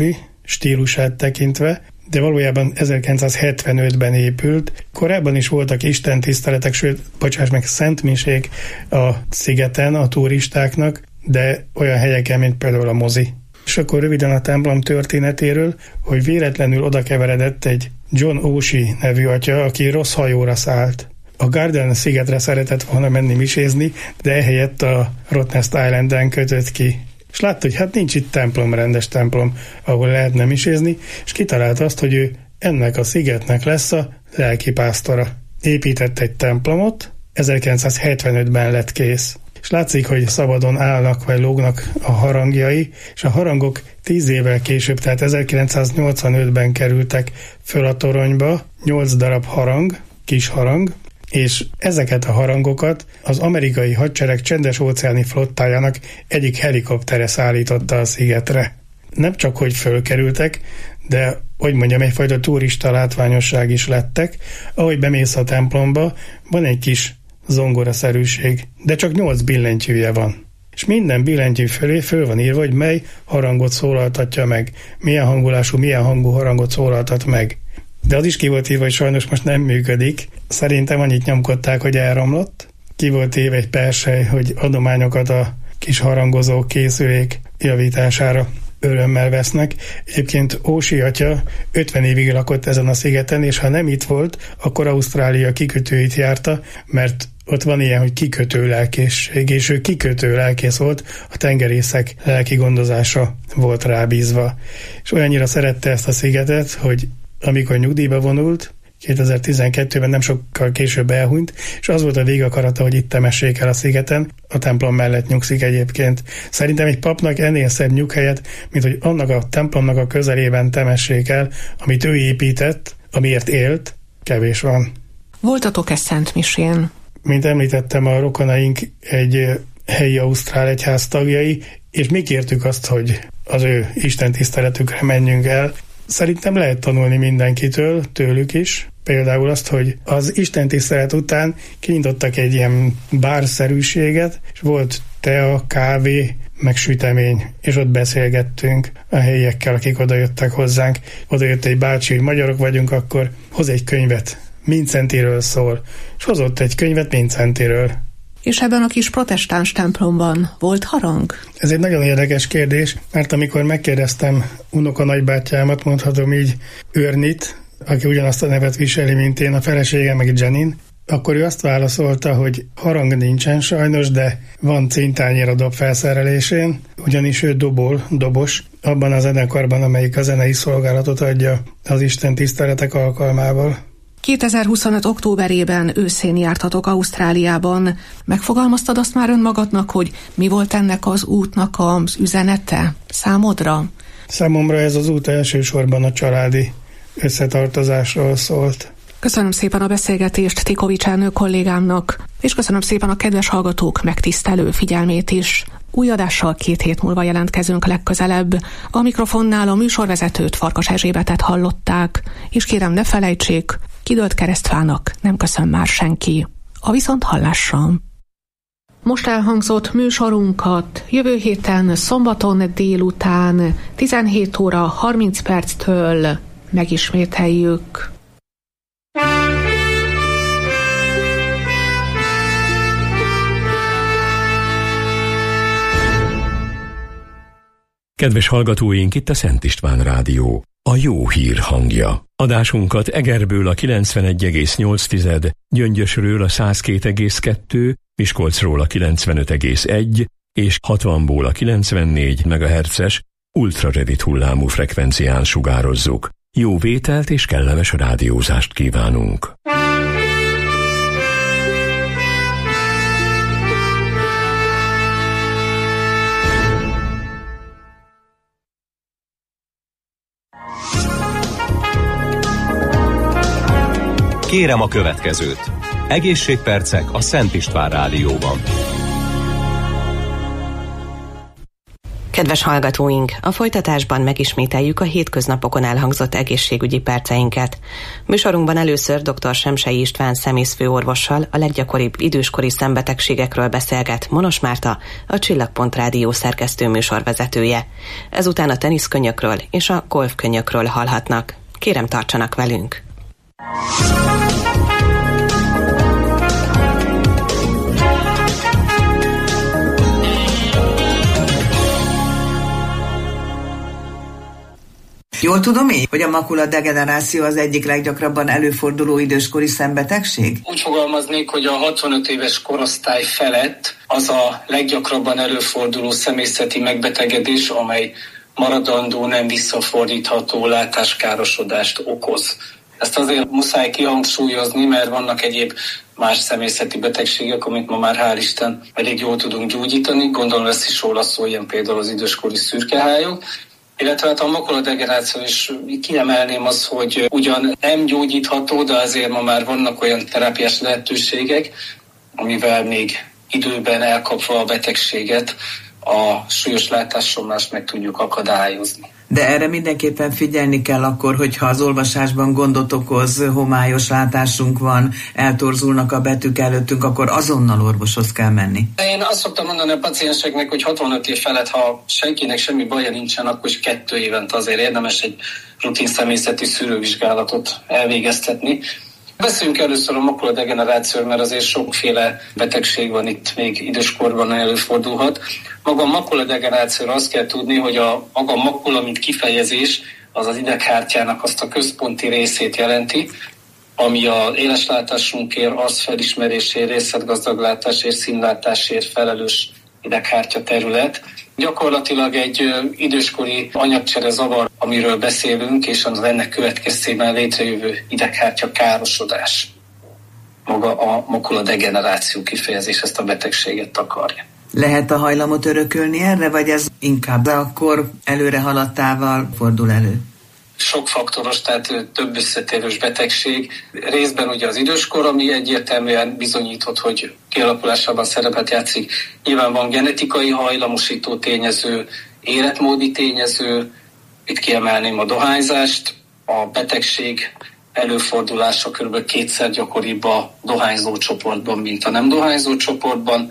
stílusát tekintve, de valójában 1975-ben épült. Korábban is voltak istentiszteletek, sőt, szentmisék a szigeten a turistáknak, de olyan helyeken, mint például a mozi. És akkor röviden a templom történetéről, hogy véletlenül odakeveredett egy John Oshie nevű atya, aki rossz hajóra szállt. A Garden szigetre szeretett volna menni misézni, de ehelyett a Rottnest Islanden kötött ki. És látta, hogy hát nincs itt templom, rendes templom, ahol lehetne misézni, és kitalálta azt, hogy ő ennek a szigetnek lesz a lelkipásztora. Épített egy templomot, 1975-ben lett kész. És látszik, hogy szabadon állnak vagy lógnak a harangjai, és a harangok 10 évvel később, tehát 1985-ben kerültek föl a toronyba, 8 darab harang, kis harang, és ezeket a harangokat az amerikai hadsereg csendes-óceáni flottájának egyik helikoptere szállította a szigetre. Nem csak, hogy fölkerültek, de, hogy mondjam, egyfajta turista látványosság is lettek. Ahogy bemész a templomba, van egy kis zongoraszerűség, de csak 8 billentyűje van. És minden billentyű fölé föl van írva, hogy mely harangot szólaltatja meg, milyen hangulású, milyen hangú harangot szólaltat meg. De az is ki volt írva, hogy sajnos most nem működik. Szerintem annyit nyomkodták, hogy elromlott. Ki volt írva egy persely, hogy adományokat a kis harangozó készülék javítására örömmel vesznek. Egyébként Oshie atya 50 évig lakott ezen a szigeten, és ha nem itt volt, akkor Ausztrália kikötőit járta, mert ott van ilyen, hogy kikötő lelkészség, és ő kikötő lelkész volt, a tengerészek lelki gondozása volt rábízva. És olyannyira szerette ezt a szigetet, hogy amikor nyugdíjba vonult, 2012-ben nem sokkal később elhunyt, és az volt a végakarata, hogy itt temessék el a szigeten, a templom mellett nyugszik egyébként. Szerintem egy papnak ennél szebb nyughelyet, mint hogy annak a templomnak a közelében temessék el, amit ő épített, amiért élt, kevés van. Voltatok-e szentmisén? Mint említettem, a rokonaink egy helyi ausztrál egyház tagjai, és mi kértük azt, hogy az ő istentiszteletükre menjünk el. Szerintem lehet tanulni mindenkitől, tőlük is. Például azt, hogy az istentisztelet után kinyitottak egy ilyen bárszerűséget, és volt tea, kávé, meg sütemény, és ott beszélgettünk a helyiekkel, akik odajöttek hozzánk. Odajött egy bácsi, hogy magyarok vagyunk, akkor hoz egy könyvet, Mincentiről szól, és hozott egy könyvet Mincentiről. És ebben a kis protestáns templomban volt harang? Ez egy nagyon érdekes kérdés, mert amikor megkérdeztem unoka-nagybátyámat, mondhatom így, Örnit, aki ugyanazt a nevet viseli, mint én, a felesége meg Jenin, akkor ő azt válaszolta, hogy harang nincsen sajnos, de van cintányér a dob felszerelésén, ugyanis ő dobos, abban a zenekarban, amelyik a zenei szolgálatot adja az Isten tiszteletek alkalmával. 2025. októberében őszén jártatok Ausztráliában. Megfogalmaztad azt már önmagadnak, hogy mi volt ennek az útnak az üzenete számodra? Számomra ez az út elsősorban a családi összetartozásról szólt. Köszönöm szépen a beszélgetést Tikovics Ernő kollégámnak, és köszönöm szépen a kedves hallgatók megtisztelő figyelmét is. Új adással 2 hét múlva jelentkezünk legközelebb. A mikrofonnál a műsorvezetőt, Farkas Erzsébetet hallották, és kérem ne felejtsék, kidőlt keresztfának nem köszön már senki. A viszonthallásra. Most elhangzott műsorunkat jövő héten szombaton délután 17 óra 30 perctől megismételjük. Kedves hallgatóink, itt a Szent István Rádió, a jó hír hangja. Adásunkat Egerből a 91,8, Gyöngyösről a 102,2, Miskolcról a 95,1 és 60-ból a 94 MHz-es ultrarövid hullámú frekvencián sugározzuk. Jó vételt és kellemes rádiózást kívánunk! Kérem a következőt. Egészségpercek a Szent István Rádióban. Kedves hallgatóink, a folytatásban megismételjük a hétköznapokon elhangzott egészségügyi perceinket. Műsorunkban először dr. Semsey István szemészfőorvossal a leggyakoribb időskori szembetegségekről beszélget Monos Márta, a Csillagpont Rádió szerkesztő műsorvezetője. Ezután a teniszkönnyökről és a golfkönnyökről hallhatnak. Kérem, tartsanak velünk! Jól tudom én, hogy a makuladegeneráció az egyik leggyakrabban előforduló időskori szembetegség? Úgy fogalmaznék, hogy a 65 éves korosztály felett az a leggyakrabban előforduló szemészeti megbetegedés, amely maradandó, nem visszafordítható látáskárosodást okoz. Ezt azért muszáj kihangsúlyozni, mert vannak egyéb más szemészeti betegségek, amit ma már hál' Isten elég jól tudunk gyógyítani. Gondolom lesz is róla szó, ilyen például az időskori szürkehályok. Illetve hát a makuladegeneráció is kiemelném azt, hogy ugyan nem gyógyítható, de azért ma már vannak olyan terápiás lehetőségek, amivel még időben elkapva a betegséget, a súlyos látásromlást meg tudjuk akadályozni. De erre mindenképpen figyelni kell akkor, hogyha az olvasásban gondot okoz, homályos látásunk van, eltorzulnak a betűk előttünk, akkor azonnal orvoshoz kell menni. Én azt szoktam mondani a pacienseknek, hogy 65 év felett, ha senkinek semmi baja nincsen, akkor is 2 évente azért érdemes egy rutin szemészeti szűrővizsgálatot elvégeztetni. Beszéljünk először a makuladegenerációról, mert azért sokféle betegség van itt, még időskorban előfordulhat. Maga a makuladegenerációra azt kell tudni, hogy maga a makula, mint kifejezés, az az ideghártyának azt a központi részét jelenti, ami az éleslátásunkért, arcfelismerésért, részletgazdaglátásért, színlátásért felelős ideghártya terület. Gyakorlatilag egy időskori anyagcsere zavar, amiről beszélünk, és az ennek következtében létrejövő ideghártya károsodás. Maga a makuladegeneráció kifejezés ezt a betegséget takarja. Lehet a hajlamot örökölni erre, vagy ez inkább akkor előre haladtával fordul elő? Sok faktoros, tehát több összetevős betegség. Részben ugye az időskor, ami egyértelműen bizonyított, hogy kialakulásában szerepet játszik. Nyilván van genetikai hajlamosító tényező, életmódi tényező, itt kiemelném a dohányzást, a betegség előfordulása kb. 2-szer gyakoribb a dohányzó csoportban, mint a nem dohányzó csoportban,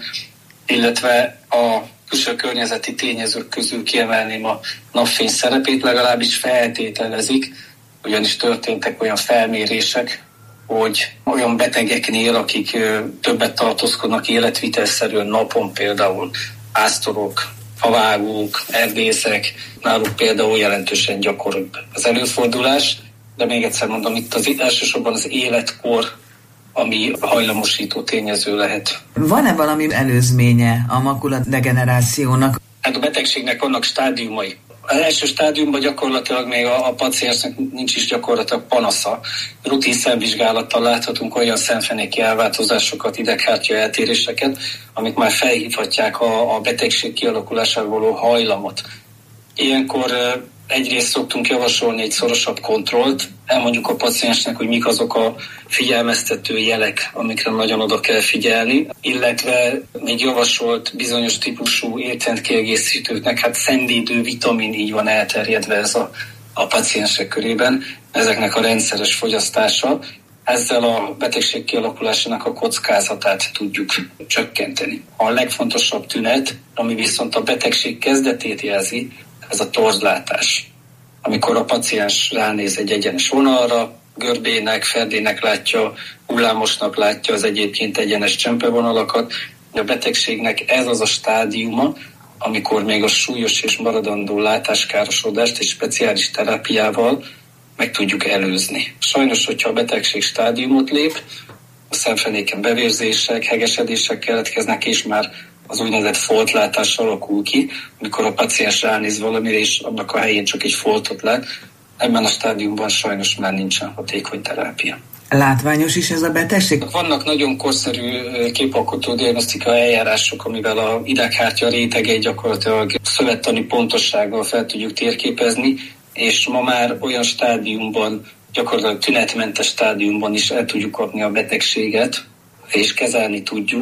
illetve a külső környezeti tényezők közül kiemelném a napfény szerepét, legalábbis feltételezik, ugyanis történtek olyan felmérések, hogy olyan betegeknél, akik többet tartózkodnak életvitelszerűen napon, például pásztorok, favágók, erdészek, náluk például jelentősen gyakoribb az előfordulás, de még egyszer mondom, itt elsősorban az életkor, ami hajlamosító tényező lehet. Van-e valami előzménye a makuladegenerációnak? Hát a betegségnek vannak stádiumai. Az első stádiumban gyakorlatilag még a paciensnek nincs is gyakorlatilag panasza. Rutin szemvizsgálattal láthatunk olyan szemfenéki elváltozásokat, ideghártya eltéréseket, amik már felhívhatják a betegség kialakulására való hajlamot. Ilyenkor egyrészt szoktunk javasolni egy szorosabb kontrollt, elmondjuk a paciensnek, hogy mik azok a figyelmeztető jelek, amikre nagyon oda kell figyelni, illetve még javasolt bizonyos típusú étrendkiegészítőknek, hát szenvédő vitamin így van elterjedve ez a paciensek körében, ezeknek a rendszeres fogyasztása, ezzel a betegség kialakulásának a kockázatát tudjuk csökkenteni. A legfontosabb tünet, ami viszont a betegség kezdetét jelzi, ez a torzlátás. Amikor a paciens ránéz egy egyenes vonalra, görbének, ferdének látja, hullámosnak látja az egyébként egyenes csempevonalakat, a betegségnek ez az a stádiuma, amikor még a súlyos és maradandó látáskárosodást egy speciális terápiával meg tudjuk előzni. Sajnos, hogyha a betegség stádiumot lép, a szemfenéken bevérzések, hegesedések keletkeznek, és már az úgynevezett foltlátás alakul ki, amikor a paciens ránéz valamire, és annak a helyén csak egy foltot lát. Ebben a stádiumban sajnos már nincsen hatékony terápia. Látványos is ez a betegség? Vannak nagyon korszerű képalkotó diagnosztikai eljárások, amivel a ideghártya rétegeit gyakorlatilag szövettani pontossággal fel tudjuk térképezni, és ma már olyan stádiumban, gyakorlatilag tünetmentes stádiumban is el tudjuk kapni a betegséget, és kezelni tudjuk.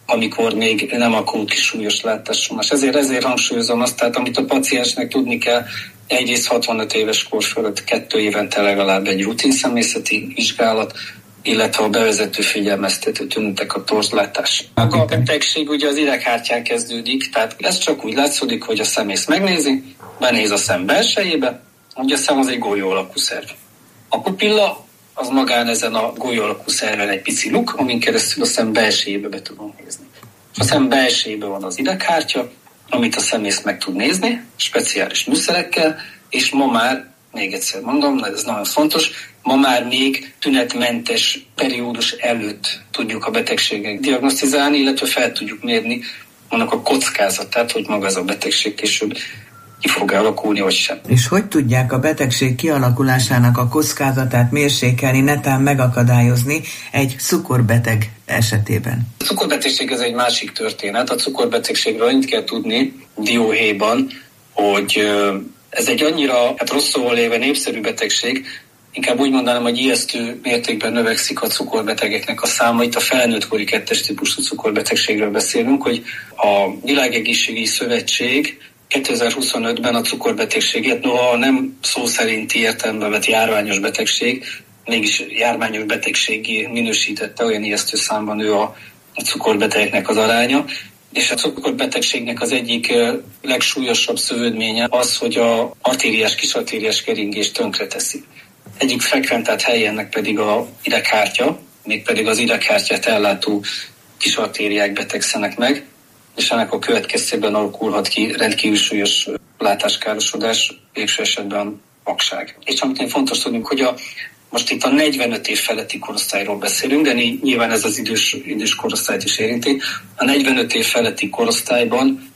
amikor még nem akut súlyos látásomlás. Ezért hangsúlyozom azt, tehát amit a paciensnek tudni kell, egyrészt 65 éves kor fölött 2 évente legalább egy rutin személyzeti vizsgálat, illetve a bevezető figyelmeztető tünetek a torzlátás. A betegség ugye az ideghártyán kezdődik, tehát ez csak úgy látszódik, hogy a szemész megnézi, benéz a szem belsejébe, ugye a szem az egy golyó alakú szerv. A pupilla az magán ezen a golyó alakú szerven egy pici luk, amin keresztül a szem belsejébe be tudunk nézni. A szem belsejébe van az ideghártya, amit a szemész meg tud nézni, speciális műszerekkel, és ma már, még egyszer mondom, ez nagyon fontos, ma már még tünetmentes periódus előtt tudjuk a betegséget diagnosztizálni, illetve fel tudjuk mérni annak a kockázatát, hogy maga ez a betegség később ki fog alakulni, vagy sem. És hogy tudják a betegség kialakulásának a kockázatát mérsékelni, netán megakadályozni egy cukorbeteg esetében? A cukorbetegség ez egy másik történet. A cukorbetegségről annyit kell tudni dióhéjban, hogy ez egy annyira rosszul léve népszerű betegség, inkább úgy mondanám, hogy ijesztő mértékben növekszik a cukorbetegeknek a száma. Itt a felnőttkori 2-es típusú cukorbetegségről beszélünk, hogy a Világegészségügyi Szövetség 2025-ben a cukorbetegséget, noha nem szó szerinti értelemben vett járványos betegség, mégis járványos betegségé minősítette, olyan ijesztő számban nő a cukorbetegeknek az aránya. És a cukorbetegségnek az egyik legsúlyosabb szövődménye az, hogy a kisartériás keringést tönkreteszi. Egyik frekventált helyennek pedig a ideghártya, mégpedig az ideghártyát ellátó kisartériák betegszenek meg, és ennek a következtében alakulhat ki rendkívül súlyos látáskárosodás, végső esetben vakság. És amit fontos tudnunk, hogy most itt a 45 év feletti korosztályról beszélünk, de nyilván ez az idős korosztályt is érinti. A 45 év feletti korosztályban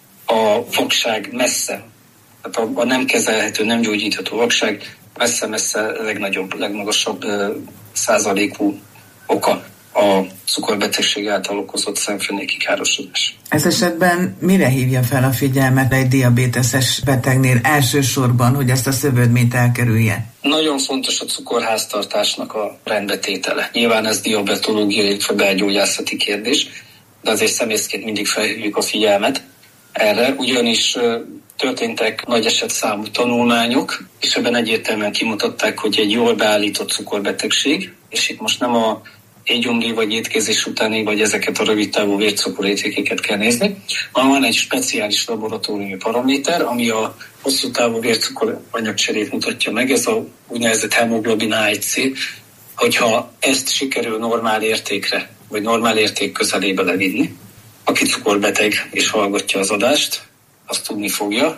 a vakság messze, tehát a nem kezelhető, nem gyógyítható vakság messze-messze legmagasabb százalékú oka a cukorbetegség által okozott szemfenéki károsodás. Ez esetben mire hívja fel a figyelmet egy diabéteses betegnél elsősorban, hogy ezt a szövődményt elkerülje? Nagyon fontos a cukorháztartásnak a rendbetétele. Nyilván ez diabetológiai, illetve belgyógyászati kérdés, de azért szemészként mindig felhívjuk a figyelmet erre, ugyanis történtek nagy esetszámú tanulmányok, és ebben egyértelműen kimutatták, hogy egy jól beállított cukorbetegség, és itt most nem a étgyomri vagy étkezés utáni, vagy ezeket a rövidtávú vércukorértékeket kell nézni. Van egy speciális laboratóriumi paraméter, ami a hosszú távú vércukor anyagcserét mutatja meg, ez a úgynevezett hemoglobin A1C, hogyha ezt sikerül normál értékre, vagy normál érték közelébe levinni, aki cukorbeteg és hallgatja az adást, azt tudni fogja.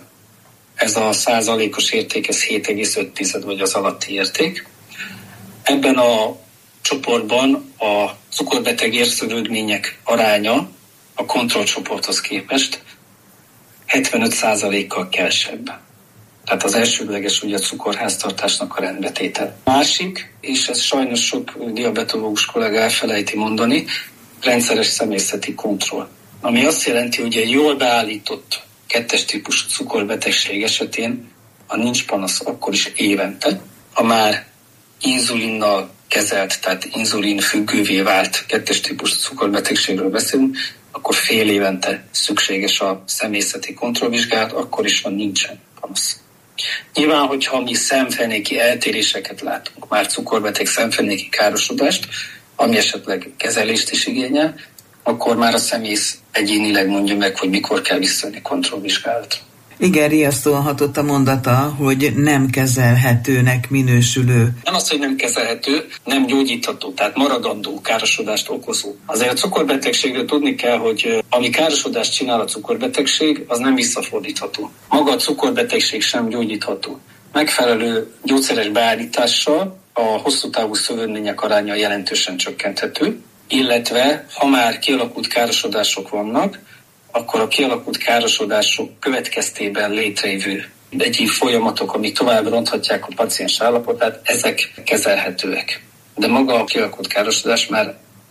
Ez a százalékos érték, ez 7,5 vagy az alatti érték. Ebben a csoportban a cukorbeteg érszövődmények aránya a kontrollcsoporthoz képest 75%-kal kevesebb. Tehát az elsődleges ugye a cukorháztartásnak a rendbetétel. Másik, és ez sajnos sok diabetológus kollega elfelejti mondani, rendszeres személyzeti kontroll. Ami azt jelenti, hogy egy jól beállított 2-es típusú cukorbetegség esetén, ha nincs panasz, akkor is évente, ha már inzulinnal kezelt, tehát inzulin függővé vált 2-es típusú cukorbetegségről beszélünk, akkor fél évente szükséges a személyzeti kontrollvizsgálat, akkor is, ha nincsen panasz. Nyilván, hogyha mi szemfenéki eltéréseket látunk, már cukorbeteg szemfenéki károsodást, ami esetleg kezelést is igényel, akkor már a szemész egyénileg mondja meg, hogy mikor kell visszajönni kontrollvizsgálatra. Igen, riasztóan hatott a mondata, hogy nem kezelhetőnek minősülő. Nem az, hogy nem kezelhető, nem gyógyítható, tehát maradandó károsodást okozó. Azért a cukorbetegségről tudni kell, hogy ami károsodást csinál a cukorbetegség, az nem visszafordítható. Maga a cukorbetegség sem gyógyítható. Megfelelő gyógyszeres beállítással a hosszú távú szövődmények aránya jelentősen csökkenthető, illetve ha már kialakult károsodások vannak, akkor a kialakult károsodások következtében létrejövő egyéb folyamatok, amik tovább ronthatják a paciens állapotát, ezek kezelhetőek. De maga a kialakult károsodás már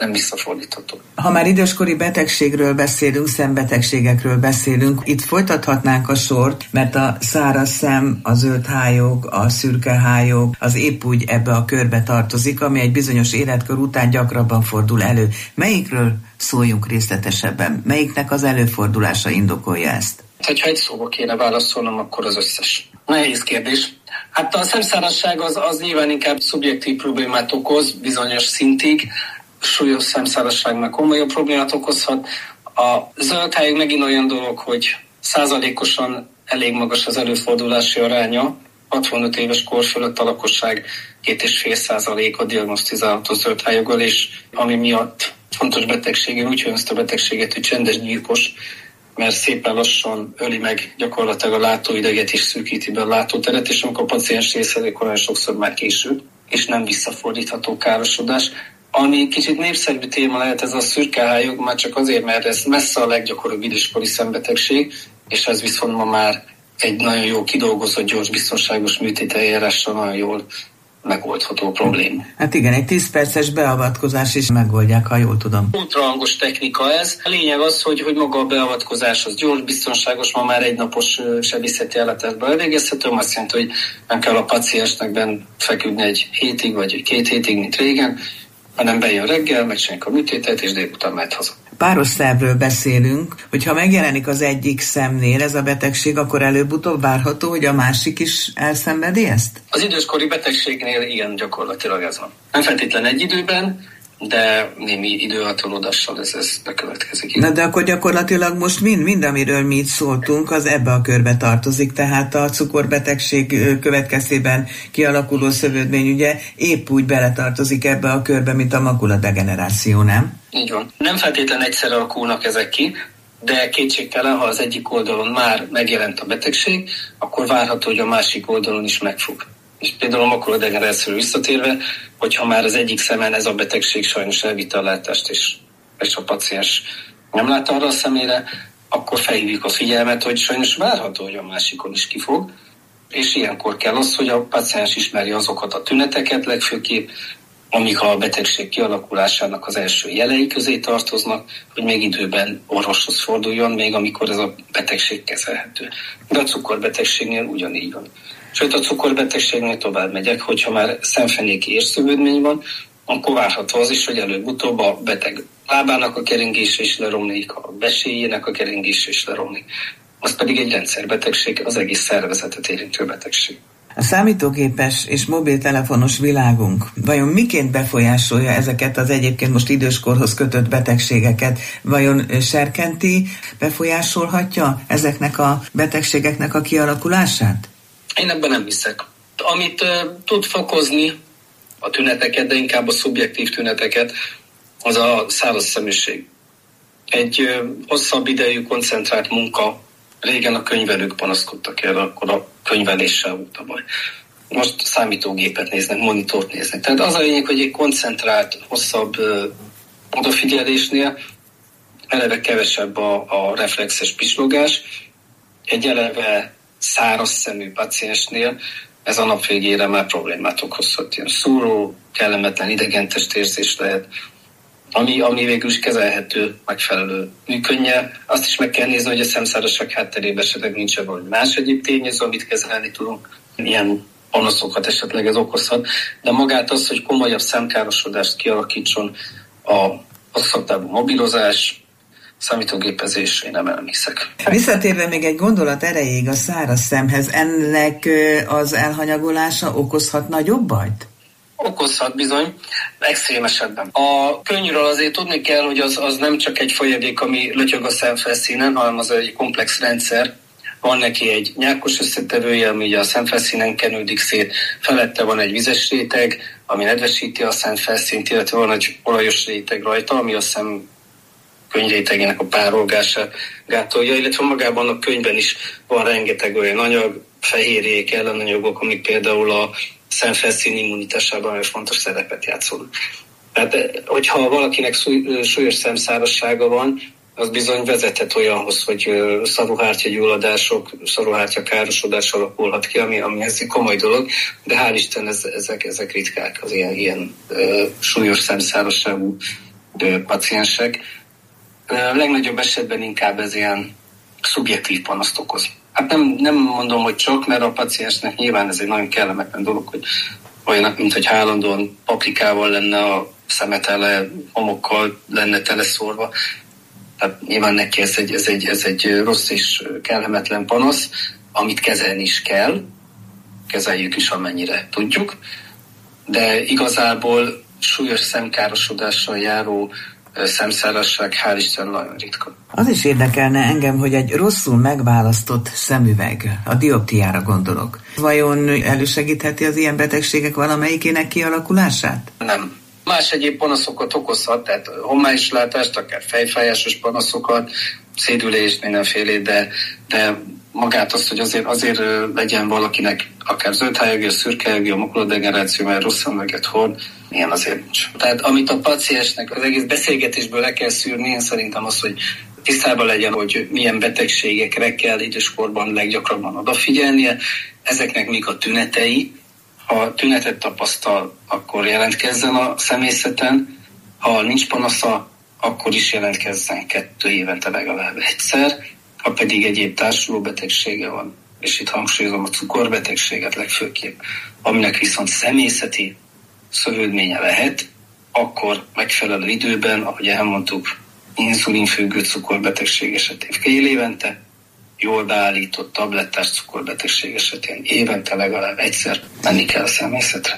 nem visszafordítható. Ha már időskori betegségről beszélünk, szembetegségekről beszélünk, itt folytathatnánk a sort, mert a száraz szem, a zöld hályog, a szürke hályog, az épp úgy ebbe a körbe tartozik, ami egy bizonyos életkor után gyakrabban fordul elő. Melyikről szóljunk részletesebben? Melyiknek az előfordulása indokolja ezt? Ha egy szóba kéne válaszolnom, akkor az összes. Nehéz kérdés. Hát a szemszárazság az nyilván inkább szubjektív problémát okoz bizonyos szintig, súlyos szemszárazság meg komolyabb problémát okozhat. A zöld hályog megint olyan dolog, hogy százalékosan elég magas az előfordulási aránya, 65 éves kor fölött a lakosság 2,5%-a diagnosztizálható zöld hályoggal, és ami miatt fontos betegség, én úgy hívom ezt a betegséget, hogy csendes gyilkos, mert szépen lassan öli meg gyakorlatilag a látóideget és szűkíti be a látóteret, és amikor a paciens észrevedik, olyan sokszor már később, és nem visszafordítható károsodás. Ami kicsit népszerű téma lehet, ez a szürke hályog, már csak azért, mert ez messze a leggyakoribb időskori szembetegség, és ez viszont ma már egy nagyon jó kidolgozott, gyors, biztonságos műtételjárással nagyon jól megoldható probléma. Hát igen, egy 10 perces beavatkozás is megoldják, ha jól tudom. Ultrahangos technika ez. A lényeg az, hogy maga a beavatkozás az gyors, biztonságos, ma már egynapos sebészeti ellátásban elvégezhető, azt jelenti, hogy nem kell a paciensnek benn feküdni egy hétig, vagy 2 hétig, mint régen, hanem bejön reggel, megcsinálják a műtétet, és délután mehet haza. Páros szervről beszélünk, hogyha megjelenik az egyik szemnél ez a betegség, akkor előbb-utóbb várható, hogy a másik is elszenvedi ezt? Az időskori betegségnél igen, gyakorlatilag ez van. Nem feltétlen egy időben, de némi időhatolódással ez bekövetkezik. Na de akkor gyakorlatilag most mind, amiről mi itt szóltunk, az ebbe a körbe tartozik, tehát a cukorbetegség következtében kialakuló szövődmény ugye épp úgy beletartozik ebbe a körbe, mint a makuladegeneráció, nem? Így van. Nem feltétlen egyszerre alakulnak ezek ki, de kétségtelen, ha az egyik oldalon már megjelent a betegség, akkor várható, hogy a másik oldalon is megfog. És például a makuladegenerációra visszatérve, hogyha már az egyik szemen ez a betegség sajnos elvitte a látást, és a paciens nem lát arra a szemére, akkor felhívjuk a figyelmet, hogy sajnos várható, hogy a másikon is kifog, és ilyenkor kell az, hogy a paciens ismerje azokat a tüneteket, legfőképp, amik a betegség kialakulásának az első jelei közé tartoznak, hogy még időben orvoshoz forduljon, még amikor ez a betegség kezelhető. De a cukorbetegségnél ugyanígy van. Sőt, a cukorbetegségnél tovább megyek, hogyha már szemfenéki érszövődmény van, akkor várható az is, hogy előbb-utóbb a beteg lábának a keringése is leromlik, a beséjének a keringése is leromlik. Az pedig egy rendszerbetegség, az egész szervezetet érintő betegség. A számítógépes és mobiltelefonos világunk vajon miként befolyásolja ezeket az egyébként most időskorhoz kötött betegségeket? Vajon serkenti, befolyásolhatja ezeknek a betegségeknek a kialakulását? Én ebben nem hiszek. Amit tud fokozni a tüneteket, de inkább a szubjektív tüneteket, az a száraz szeműség. Egy hosszabb idejű koncentrált munka, régen a könyvelők panaszkodtak erre, akkor a könyveléssel volt a baj. Most számítógépet néznek, monitort néznek. Tehát az a lényeg, hogy egy koncentrált, hosszabb odafigyelésnél eleve kevesebb a reflexes pislogás, egy eleve száraz szemű paciensnél ez a nap végére már problémát okozhat. Ilyen szúró, kellemetlen idegentestérzés lehet, ami végül is kezelhető megfelelő működje. Azt is meg kell nézni, hogy a szemszárazság hátterében esetleg nincs valami más egyéb tényező, amit kezelni tudunk. Ilyen panaszokat esetleg ez okozhat, de magát az, hogy komolyabb szemkárosodást kialakítson a hosszabb távú mobilozás, számítógépezés, én nem hiszek. Visszatérve még egy gondolat erejéig a száraz szemhez, ennek az elhanyagolása okozhat nagyobb bajt? Okozhat bizony, extrém esetben. A könnyről azért tudni kell, hogy az nem csak egy folyadék, ami lötyög a szemfelszínen, hanem az egy komplex rendszer. Van neki egy nyálkos összetevője, ami ugye a szemfelszínen kenődik szét, felette van egy vizes réteg, ami nedvesíti a szemfelszínt, illetve van egy olajos réteg rajta, ami a szem könyvrétegének a párolgását gátolja, illetve magában a könyvben is van rengeteg olyan anyag, fehérjék, ellenanyagok, amik például a szemfelszín immunitásában nagyon fontos szerepet játszanak. Tehát, hogyha valakinek súlyos szemszárazsága van, az bizony vezethet olyanhoz, hogy szaruhártyagyulladások, szaruhártya károsodás alakulhat ki, ami ez egy komoly dolog, de hál' Isten ezek ritkák, az ilyen súlyos szemszárazságú paciensek. Legnagyobb esetben inkább ez ilyen szubjektív panaszt okoz. Hát nem mondom, hogy csak, mert a paciensnek nyilván ez egy nagyon kellemetlen dolog, hogy olyanak, mint hogy állandóan paprikával lenne a szemetele, homokkal lenne teleszórva. Tehát nyilván neki ez egy rossz és kellemetlen panasz, amit kezelni is kell, kezeljük is, amennyire tudjuk, de igazából súlyos szemkárosodással járó szemszárazság hál' Isten nagyon ritka. Az is érdekelne engem, hogy egy rosszul megválasztott szemüveg, a dioptriára gondolok, vajon elősegítheti az ilyen betegségek valamelyikének kialakulását? Nem. Más egyéb panaszokat okozhat, tehát homályos látást, akár fejfájásos panaszokat, szédülést, mindenfélét, de magát azt, hogy azért legyen valakinek akár zöldhályagja, szürkehályagja, makuladegeneráció, mert rossz szemüveget hord, ilyen azért nincs. Tehát amit a paciensnek az egész beszélgetésből le kell szűrni, én szerintem az, hogy tisztában legyen, hogy milyen betegségekre kell időskorban leggyakrabban odafigyelnie, ezeknek mik a tünetei. Ha tünetet tapasztal, akkor jelentkezzen a személyzeten, ha nincs panasza, akkor is jelentkezzen 2 évente legalább egyszer, ha pedig egyéb társuló betegsége van, és itt hangsúlyozom a cukorbetegséget legfőképp, aminek viszont személyzeti szövődménye lehet, akkor megfelelő időben, ahogy elmondtuk, inzulinfüggő cukorbetegség esetén fél évente, jól beállított tablettás cukorbetegség esetén évente legalább egyszer menni kell a személyzetre.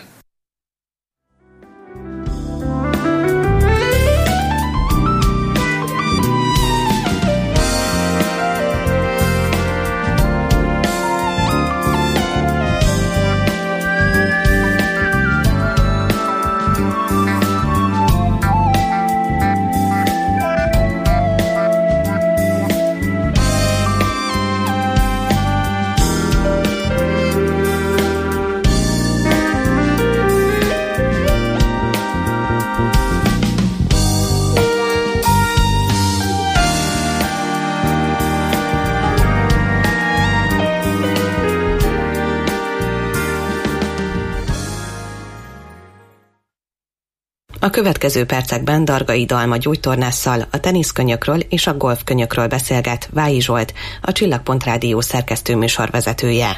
A következő percekben Dargai Dalma gyógytornásszal a teniszkönyökről és a golfkönyökről beszélget Vályi Zsolt, a Csillagpont Rádió szerkesztő műsorvezetője.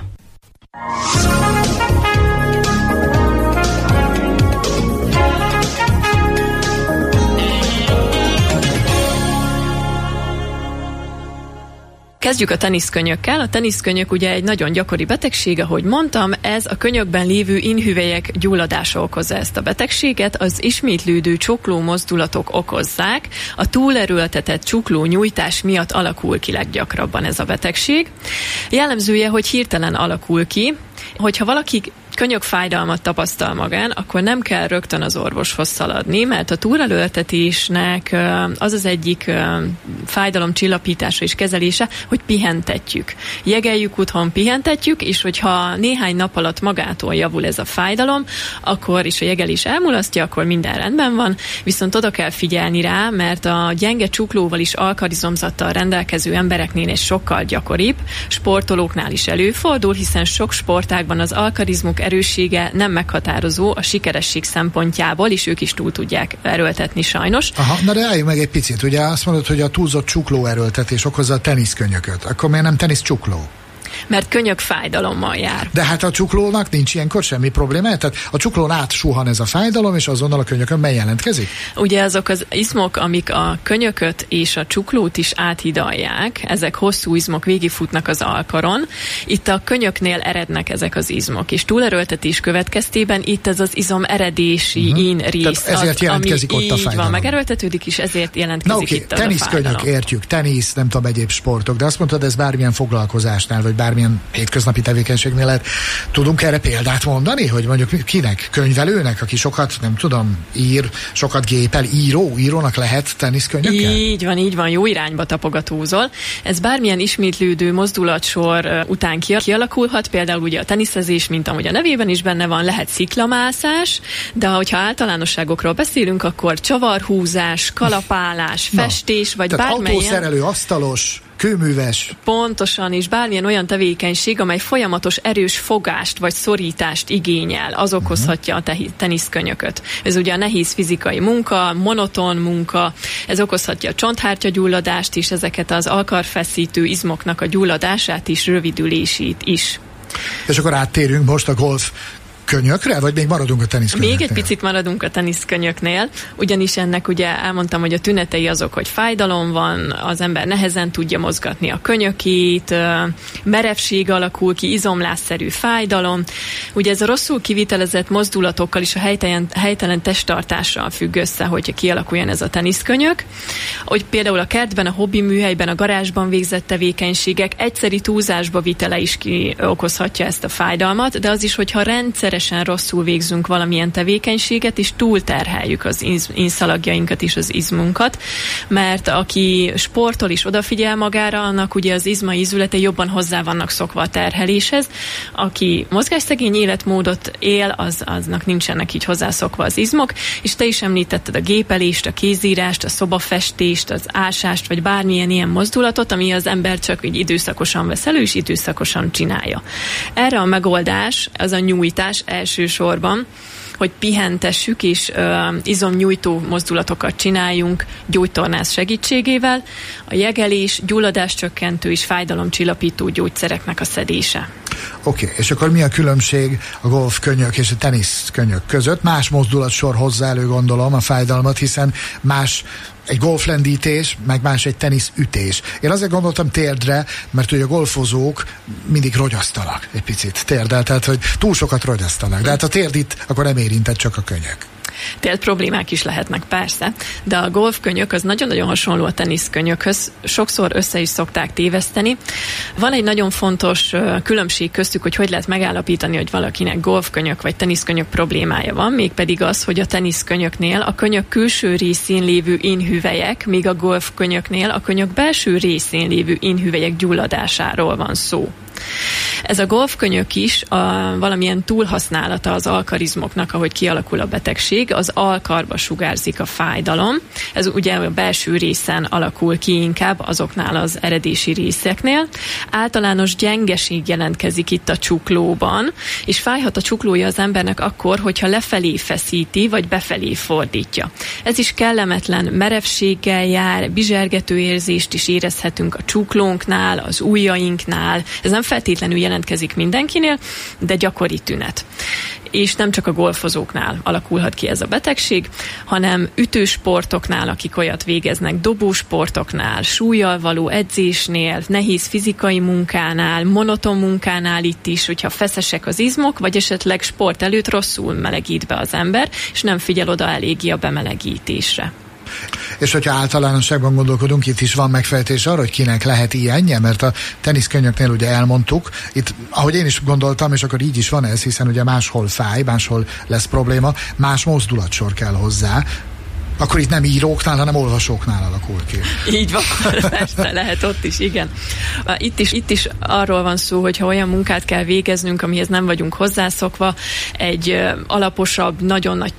Kezdjük a teniszkönyökkel. A teniszkönyök ugye egy nagyon gyakori betegség, ahogy mondtam, ez a könyökben lévő inhüvelyek gyulladása okozza ezt a betegséget, az ismétlődő csukló mozdulatok okozzák, a túlerőltetett csukló nyújtás miatt alakul ki leggyakrabban ez a betegség. Jellemzője, hogy hirtelen alakul ki, hogyha valaki könyökfájdalmat tapasztal magán, akkor nem kell rögtön az orvoshoz szaladni, mert a túlerőltetésnek az egyik fájdalomcsillapítása és kezelése, hogy pihentetjük. Jegeljük otthon, pihentetjük, és hogyha néhány nap alatt magától javul ez a fájdalom, akkor is a jegelés elmulasztja, akkor minden rendben van, viszont oda kell figyelni rá, mert a gyenge csuklóval is alkarizomzattal rendelkező embereknél ez sokkal gyakoribb, sportolóknál is előfordul, hiszen sok sportágban az alkarizmuk erőssége nem meghatározó a sikeresség szempontjából, és ők is túl tudják erőltetni sajnos. Aha, na de álljunk meg egy picit, ugye azt mondod, hogy a túlzott csukló erőltetés okozza a teniszkönyököt, akkor miért nem teniszcsukló? Mert könyökfájdalommal jár. De hát a csuklónak nincs ilyenkor semmi probléma, tehát a csuklón átsuhan ez a fájdalom, és azonnal a könyökön jelentkezik? Ugye azok az izmok, amik a könyököt és a csuklót is áthidalják, ezek hosszú izmok végigfutnak az alkaron, itt a könyöknél erednek ezek az izmok, és túlerőltetés következtében itt ez az izom eredési rész. Tehát ezért jelentkezik ott a fájdalom. Így van, megerőltettődik, és ezért jelentkezik itt az a fájdalom. Teniszkönyök, értjük, tenisz, nem tudom, egyéb sportok, de azt mondtad, ez bármilyen foglalkozásnál, vagy bármilyen hétköznapi tevékenységnél lehet. Tudunk erre példát mondani, hogy mondjuk kinek? Könyvelőnek, aki sokat, nem tudom, ír, sokat gépel, írónak lehet teniszkönyökkel? Így van, jó irányba tapogatózol. Ez bármilyen ismétlődő mozdulatsor után kialakulhat, például ugye a teniszezés, mint amúgy a nevében is benne van, lehet sziklamászás, de hogyha általánosságokról beszélünk, akkor csavarhúzás, kalapálás, festés, vagy tehát bármilyen... autószerelő, asztalos, kőműves. Pontosan, és bármilyen olyan tevékenység, amely folyamatos erős fogást vagy szorítást igényel, az okozhatja a teniszkönyököt. Ez ugye a nehéz fizikai munka, monoton munka, ez okozhatja a csonthártyagyulladást is, ezeket az alkarfeszítő izmoknak a gyulladását is, rövidülését is. És akkor áttérünk most a golf könyökre, vagy még maradunk a teniszkönyöknél? Még egy picit maradunk a teniszkönyöknél, ugyanis ennek ugye elmondtam, hogy a tünetei azok, hogy fájdalom van, az ember nehezen tudja mozgatni a könyökét, merevség alakul ki, izomlásszerű fájdalom. Ugye ez a rosszul kivitelezett mozdulatokkal és a helytelen testtartással függ össze, hogyha kialakuljon ez a teniszkönyök. Hogy például a kertben, a hobbi műhelyben, a garázsban végzett tevékenységek egyszeri túlzásba vitele is okozhatja ezt a fájdalmat, de az is, hogyha rendszeresen rosszul végzünk valamilyen tevékenységet, és túlterheljük az inszalagjainkat és az izmunkat, mert aki sportol és odafigyel magára, annak ugye az izmai ízületei jobban hozzá vannak szokva a terheléshez. Aki mozgásszegény életmódot él, aznak nincsenek így hozzászokva az izmok, és te is említetted a gépelést, a kézírást, a szobafestést, az ásást, vagy bármilyen ilyen mozdulatot, ami az ember csak így időszakosan vesz elő, és időszakosan csinálja. Erre a megoldás, az a nyújtás elsősorban, hogy pihentessük és izomnyújtó mozdulatokat csináljunk gyógytornász segítségével, a jegelés, gyulladáscsökkentő és fájdalomcsillapító gyógyszereknek a szedése. Oké, és akkor mi a különbség a golfkönyök és a teniszkönyök között? Más mozdulatsor hozzá elő, gondolom, a fájdalmat, hiszen más egy golflendítés, meg más egy teniszütés. Én azért gondoltam térdre, mert ugye a golfozók mindig rogyasztanak egy picit térdel, tehát hogy túl sokat rogyasztanak. De hát a térd itt akkor nem érintett, csak a könyök. Tehát problémák is lehetnek, persze, de a golfkönyök az nagyon-nagyon hasonló a teniszkönyökhöz, sokszor össze is szokták téveszteni. Van egy nagyon fontos különbség köztük, hogy lehet megállapítani, hogy valakinek golfkönyök vagy teniszkönyök problémája van, mégpedig az, hogy a teniszkönyöknél a könyök külső részén lévő inhüvelyek, míg a golfkönyöknél a könyök belső részén lévő inhüvelyek gyulladásáról van szó. Ez a golfkönyök is valamilyen túlhasználata az alkarizmoknak, ahogy kialakul a betegség, az alkarba sugárzik a fájdalom. Ez ugye a belső részen alakul ki inkább azoknál az eredési részeknél. Általános gyengeség jelentkezik itt a csuklóban, és fájhat a csuklója az embernek akkor, hogyha lefelé feszíti, vagy befelé fordítja. Ez is kellemetlen merevséggel jár, bizsergető érzést is érezhetünk a csuklónknál, az ujjainknál. Ez nem feltétlenül jelentkezik mindenkinél, de gyakori tünet. És nem csak a golfozóknál alakulhat ki ez a betegség, hanem ütősportoknál, akik olyat végeznek, dobósportoknál, súllyal való edzésnél, nehéz fizikai munkánál, monoton munkánál itt is, hogyha feszesek az izmok, vagy esetleg sport előtt rosszul melegít be az ember, és nem figyel oda eléggé a bemelegítésre. És hogyha általánosságban gondolkodunk, itt is van megfejtés arra, hogy kinek lehet ilyenje, mert a teniszkönyöknél ugye elmondtuk, itt, ahogy én is gondoltam, és akkor így is van ez, hiszen ugye máshol fáj, máshol lesz probléma, más mozdulatsor kell hozzá, akkor itt nem íróknál, hanem olvasóknál alakul ki. Így van, persze, lehet ott is, igen. Itt is arról van szó, hogy ha olyan munkát kell végeznünk, amihez nem vagyunk hozzászokva, egy alaposabb, nagyon nagy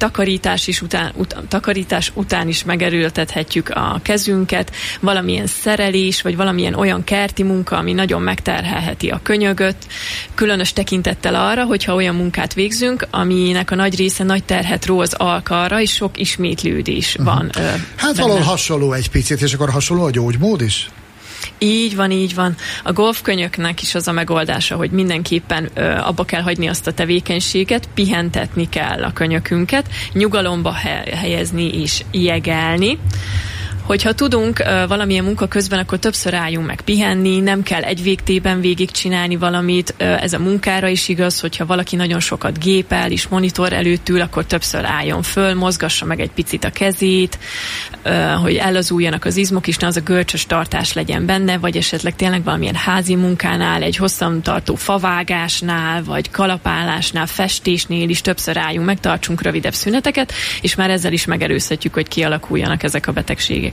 takarítás után is megerőltethetjük a kezünket, valamilyen szerelés, vagy valamilyen olyan kerti munka, ami nagyon megterhelheti a könyögöt, különös tekintettel arra, hogyha olyan munkát végzünk, aminek a nagy része nagy terhet ró az alkarra, és sok ismétlődés van. Hát valahol hasonló egy picit, és akkor hasonló a gyógymód is? Így van. A golfkönyöknek is az a megoldása, hogy mindenképpen abba kell hagyni azt a tevékenységet, pihentetni kell a könyökünket, nyugalomba helyezni és jegelni. Hogyha tudunk valamilyen munka közben, akkor többször álljunk meg pihenni, nem kell egy végtében végigcsinálni valamit. Ez a munkára is igaz, hogyha valaki nagyon sokat gépel és monitor előtt ül, akkor többször álljon föl, mozgassa meg egy picit a kezét, hogy ellazuljanak az izmok, és ne az a görcsös tartás legyen benne, vagy esetleg tényleg valamilyen házi munkánál, egy hosszan tartó favágásnál, vagy kalapálásnál, festésnél is többször álljunk meg, tartsunk rövidebb szüneteket, és már ezzel is megerőszetjük, hogy kialakuljanak ezek a betegségek.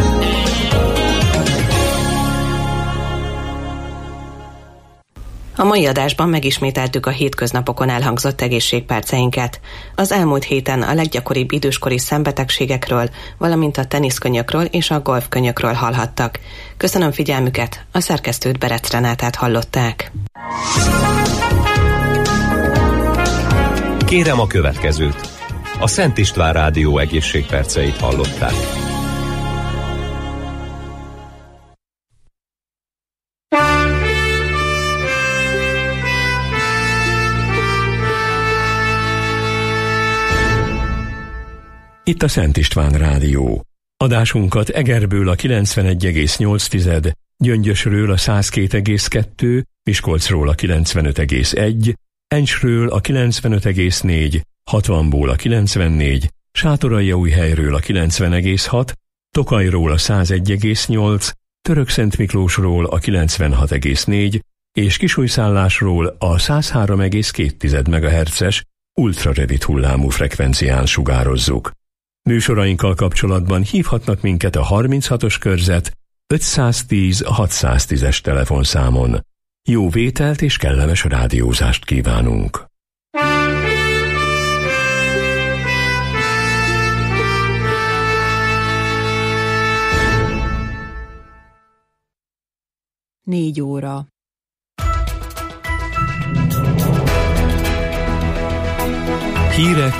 A mai adásban megismételtük a hétköznapokon elhangzott egészségperceinket. Az elmúlt héten a leggyakoribb időskori szembetegségekről, valamint a teniszkönyökről és a golfkönyökről hallhattak. Köszönöm figyelmüket, a szerkesztőt, Berec Renátát hallották. Kérem a következőt. A Szent István Rádió egészségperceit hallották. Itt a Szent István Rádió. Adásunkat Egerből a 91,8, Gyöngyösről a 102,2, Miskolcról a 95,1, Encsről a 95,4, Hatvanból a 94, Sátoraljaújhelyről a 90,6, Tokajról a 101,8, Törökszentmiklósról a 96,4 és Kisújszállásról a 103,2 MHz-es ultrarövid hullámú frekvencián sugározzuk. Műsorainkkal kapcsolatban hívhatnak minket a 36-os körzet 510 610-es telefonszámon. Jó vételt és kellemes rádiózást kívánunk! Négy óra. Hírek